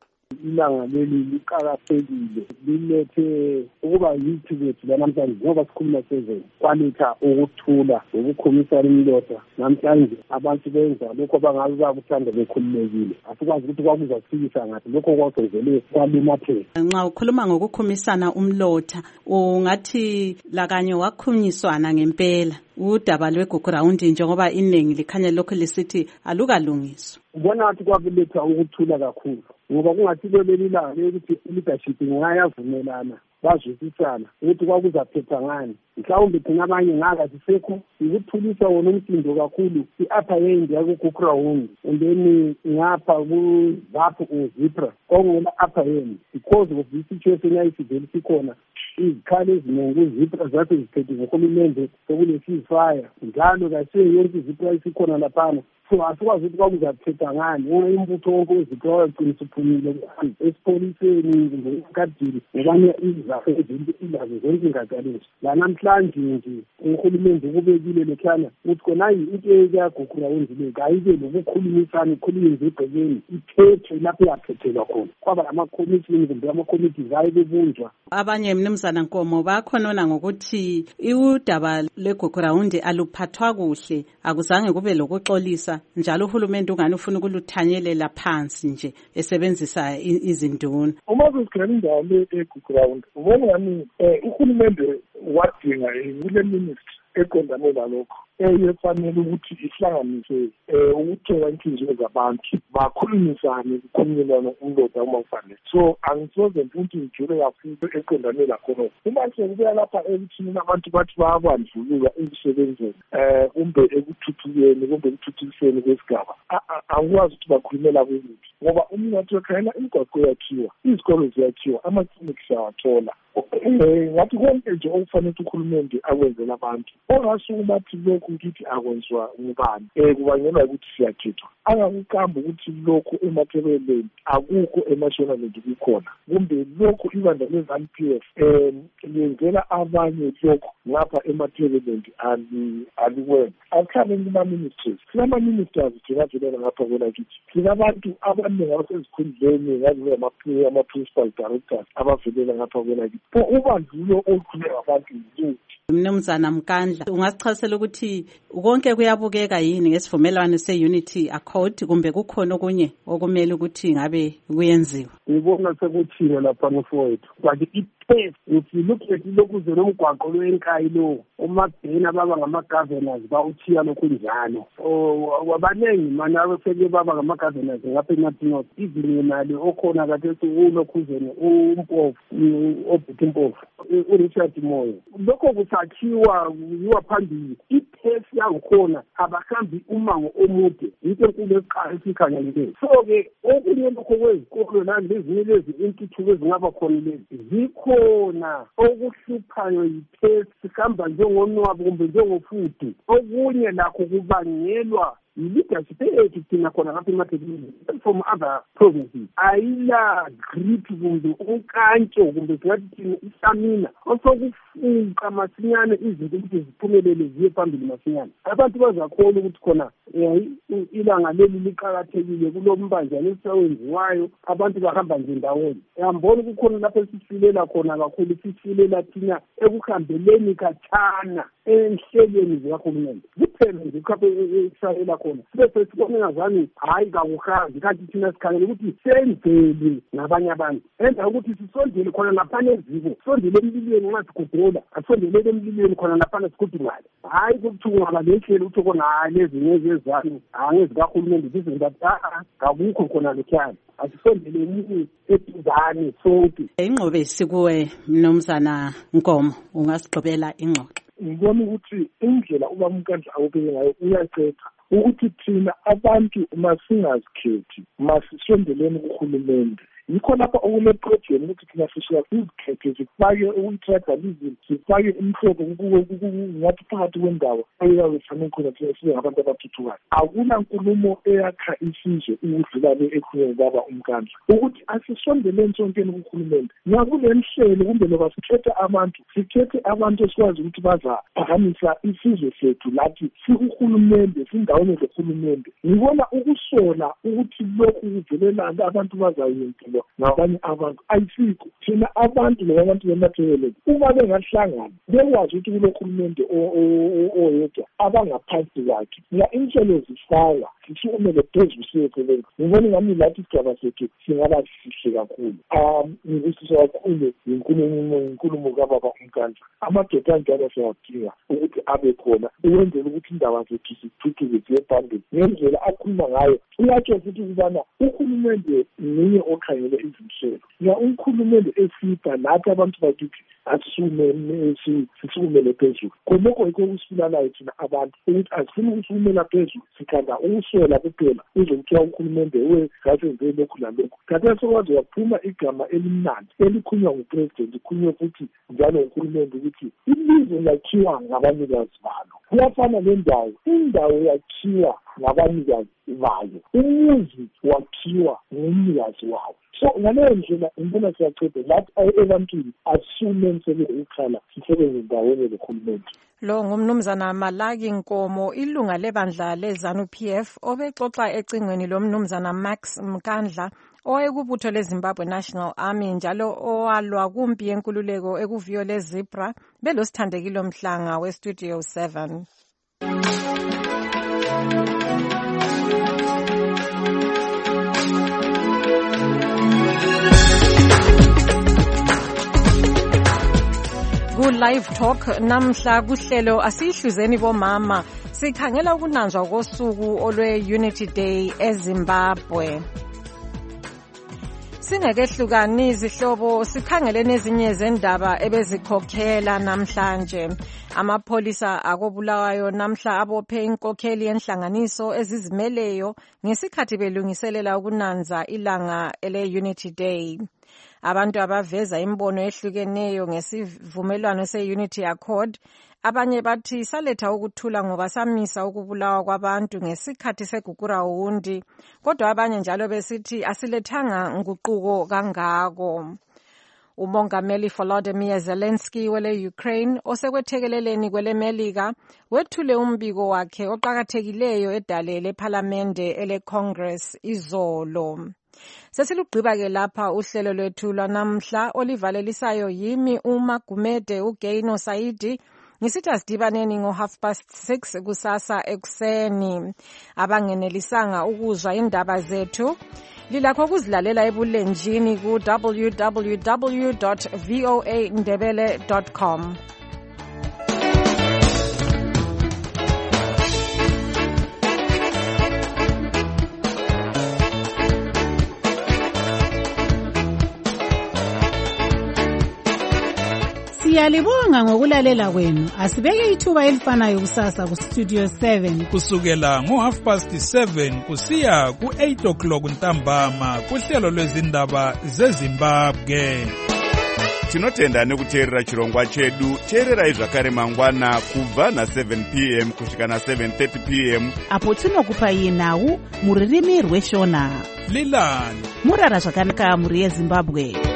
Ilanga leli liqakathekile lilethe ukuba yithi kwethu lanamhlanje ngoba sikhuluma 7 kwaletha ukuthula ukukhumisana imlotha namhlanje abantu benza lokho bangabe bakuthanda bekhululekile asikwazi ukuthi kwakuzasikisa ngathi lokho kwasenzele kwalumaphela. Nxa ukhuluma ngokukhumisana umlotha ungathi lakanye wakhunyiswana ngempela udaba lweGugurawundi njengoba iningi likhanya lokho lisithi alukalungiswa. Ubona ukuthi kwakuletha ukuthula kakhulu ngoba kungathi lelilanga ukuthi leadership ngayavumelana bazwisisana ukuthi kwakuzaphetha ngani. Mhlawumbe thina abanye ngaka sisekho ukuthulisa wona umsindo kakhulu i-upper hand yakuGugurawundi and then ngapha ku-ZAPU uZipra kwakungela upper hand because of this situation yayisivele sikhona izikhali eziningi kuZipra zathi ziphethe ngohulumende sekulesizifaya njalo kasiyo yonke iZipra isikhona laphana. So asikwazi ukuthi kwakuzaphetha ngani imbutho wonke uZipra wagcina uphumile esipoliseni kumbe enkadini ngobanye izafe izazo zonke ingaqaliswa la namhlanje nje uhulumende ukubekile lekhana ukuthi khona into yaGugurawundi le kayibe lokukhulumisana ikhulunywe ebhekeni iphethwe lapho yaphethelwa khona kwaba ama-commission kumbe ama-committees ayebebunjwa. Abanye mnumzana Nkomo bakhonona ngokuthi udaba lweGugurawundi aluphathwa kuhle akuzange kube lokuxolisa njalo uhulumende ungani ufuna ukuluthanyelela phansi nje esebenzisa izinduna. Uma kusikhona indawo le eGugurawundi ubona ngani uhulumende wadinga kule ministry eqondane lalokho efanele ukuthi ihlanganise ukuthola inhliziyo zabantu bakhulumisane kukhulunyelana umloda uma kufanele. So angisoze mfuthi ngijule kakhulu eqondane lakhona uma sekubuya lapha ekuthini abantu bathi bayabandlulula emsebenzini kumbe ekuthuthukeni kumbe ekuthuthukiseni kwesigaba. Angikwazi ukuthi bakhulumela kuyiphi ngoba umnotho wekhayela imigwaqo yakhiwa, izikolo ziyakhiwa, amaklinikhi siyawathola. Ngathi konke nje okufanele ukuthi uhulumende akwenzela abantu ongasuke bathi lokhu ngithi akwenziwa ngubani kubangelwa ukuthi siyakhethwa. Angakuqamba ukuthi lokhu emathebeleni akukho emashonalenti kukhona kumbe lokhu ibandla le-ZANU-PF lenzela abanye lokhu ngapha emathebeleni alikwenza. Akukhambe kuma-ministries, sinama-ministers thina velela ngapha kwena kithi, sinabantu abaningi abasezikhundleni ngazi ama-principal directors abavelela ngapha kwena kithi. Ubandlulo olukhulunywa ngabantu yinto. Mnumzana Mkandla, ungasichasela ukuthi konke kuyabukeka yini ngesivumelwano se-Unity Accord kumbe kukhona okunye okumele ukuthi ngabe kuyenziwa? Ngibona sekuthina lapha mfowethu. Kanti if you look at lokhu zenomgwaqo lwenkayi lo uMabhena baba ngama-governors bawuthiya lokhu njalo. Wabanengi mana abaseke baba ngama-governors ngapha eNorth North. Even imali okhona kade ulokhuzeni uMpofu obhuti Mpofu uRichard Moyo. Lokho kusakhiwa yiwa phambili. Iphesi yangikhona abahambi umango omude into enkulu eqala esikhangeleke. So-ke okunye lokho kwezikolo lezinye lezi intuthuko ezingaba khona lezi zikhona okuhluphayo yiphesi sihamba njengonwabo kumbe njengofudu. Okunye lakho kubangelwa leadership ethu thina khona ngapha emathebeleni from other provinces ayila grip kumbe unkantsho kumbe singathi thina istamina osokufuqa masinyane izinto ukuthi ziphumelele ziye phambili masinyane. Abantu bazakholwa ukuthi khona ilanga leli liqakathekile kulombanjana esiwenziwayo abantu bahamba nje ndawonye. Yambona kukhona lapho esisilela khona kakhulu sisilela thina ekuhambeleni khatshana enhlelweni zikahulumende kuphela nje khaphe esayela khona bese sibone ngazani hayi kakuhambi kanti thina sikhangele ukuthi senzele nabanye abantu enza ukuthi sisondele khona lapha eziko sondele emlilweni nxa sigodola asondele emlilweni khona lapha sigudumala hayi ukuthi ungaba lehlelo ukuthi khona lezinye zezizani angezikahulumende zizingathi akukho khona lekhaya asisondele eminye eduzane sonke. Ingqobe isikuwe Mnumzana Nkomo ungasigqibela ingxoxo. Ngibona ukuthi indlela ubaba Mkandla awubeke ngayo uyacetha ukuthi thina abantu masingazikhethi masisondeleni kuhulumende. Yikho lapha okuneproject ukuthi thina sishaya sizikhethe sifake uyi-tribalism sifake imhlobo ngathi phakathi kwendawo eyawefanele khona thina sibe ngabantu abathuthukayo. Akuna nkulumo eyakha isizwe ukudlula le ekhulunywa baba uMkandla ukuthi asisondeleni sonkeni kuhulumende. Ngakule mhlelo kumbe loba sikhethe abantu esikwazi ukuthi bazaphakamisa isizwe sethu lathi sikuhulumende sindawone zohulumende. Ngibona ukusola ukuthi lokhu kuvelelana abantu bazayempilo ngabanye abantu ayisikho. Thina abantu nabantu bemathebeleni uma bengahlangana bekwazi ukuthi kulohulumende oyedwa abangaphansi kwakhe nga inhlelo zifaka sisumele phezulu siyekeleni. Ngibona ngami lathi isigaba sethu singaba sihle kakhulu. Ngibusisa kakhulu inkulumo kababa uMkandla. Amadoda anjalo siyawadinga ukuthi abe khona ukwenzela ukuthi indaba zethu zithuthuke ziye phambili ngendlela akhuluma ngayo. Uyatsho futhi ukubana uhulumende ninye okhangele izinhlelo nga ukhulumende esipha nathi abantu bakithi asisukumele phezulu. Khonokho yikho kusibulalayo thina abantu ukuthi asifuni ukusukumela phezulu sikhanda ukuswela kuphela uzokuthiwa uhulumende wezasenze lokhu lalokhu. Khathesi sokwazi waphuma igama elimnandi elikhunywa ngupresident ikhunywe futhi njalo uhulumende ukuthi ilizwe lakhiwa ngabanikazi balo. Kuyafana nendawo, indawo yakhiwa ngabanikazi bayo, umuzi wakhiwa ngumnikazi wawo. So ngaleyo ndlela ngibona siyaceda lathi ebantwini asumensele ukhala sisebenze ndawonye nohulumende. Lo ngumnumzana Malaki Nkomo ilunga lebandla le-ZANU-PF obexoxa ecingweni lomnumzana Max Mkandla owayekubutho leZimbabwe National Army njalo owalwa kumpi yenkululeko ekuviyo leZebra belosithandekile Mhlanga weStudio 7. Ku-Live Talk namhla kuhlelo asiyihluzeni bomama sikhangela ukunanzwa kosuku olwe-Unity Day eZimbabwe. Singekehlukani izihlobo sikhangele nezinye zendaba ebezikhokhela namhlanje. Amapholisa akobulawayo namhla abophe inkokheli yenhlanganiso ezizimeleyo ngesikhathi belungiselela ukunanza ilanga ele-Unity Day. Abantu abaveza imbono ehlukeneyo ngesivumelwano se-Unity Accord, abanye bathi saletha ukuthula ngoba samisa ukubulawa kwabantu ngesikhathi segugurawundi, kodwa abanye njalo besithi asilethanga nguquko kangako. Umongameli Volodymyr Zelensky wele-Ukraine osekwethekeleleni kwele-Melika wethule umbiko wakhe oqakathekileyo edale lephalamende ele-Congress izolo. Sesilugqiba-ke lapha uhlelo lwethu lwanamhla olivalelisayo yimi uMagumede uGaino Saidi. Ngisithi asidibaneni ngo6:30 kusasa ekuseni. Abangenelisanga ukuzwa indaba zethu lilakho ukuzilalela ebulenjini ku www.voandebele.com. Siyalibonga ngokulalela kwenu. Asibeke ithuba elifanayo kusasa ku Studio 7 kusukela ngo7:30 kusiya ku8:00 ntambama kuhlelo lwezindaba zeZimbabwe. Tinotenda nekuteerera chirongwa chedu. Teererai zvakare mangwana kubva na7 p.m. kusvika na7:30 p.m. apo tinokupai nhau muririmi rweshona. Lilani murara zvakanaka muri yeZimbabwe.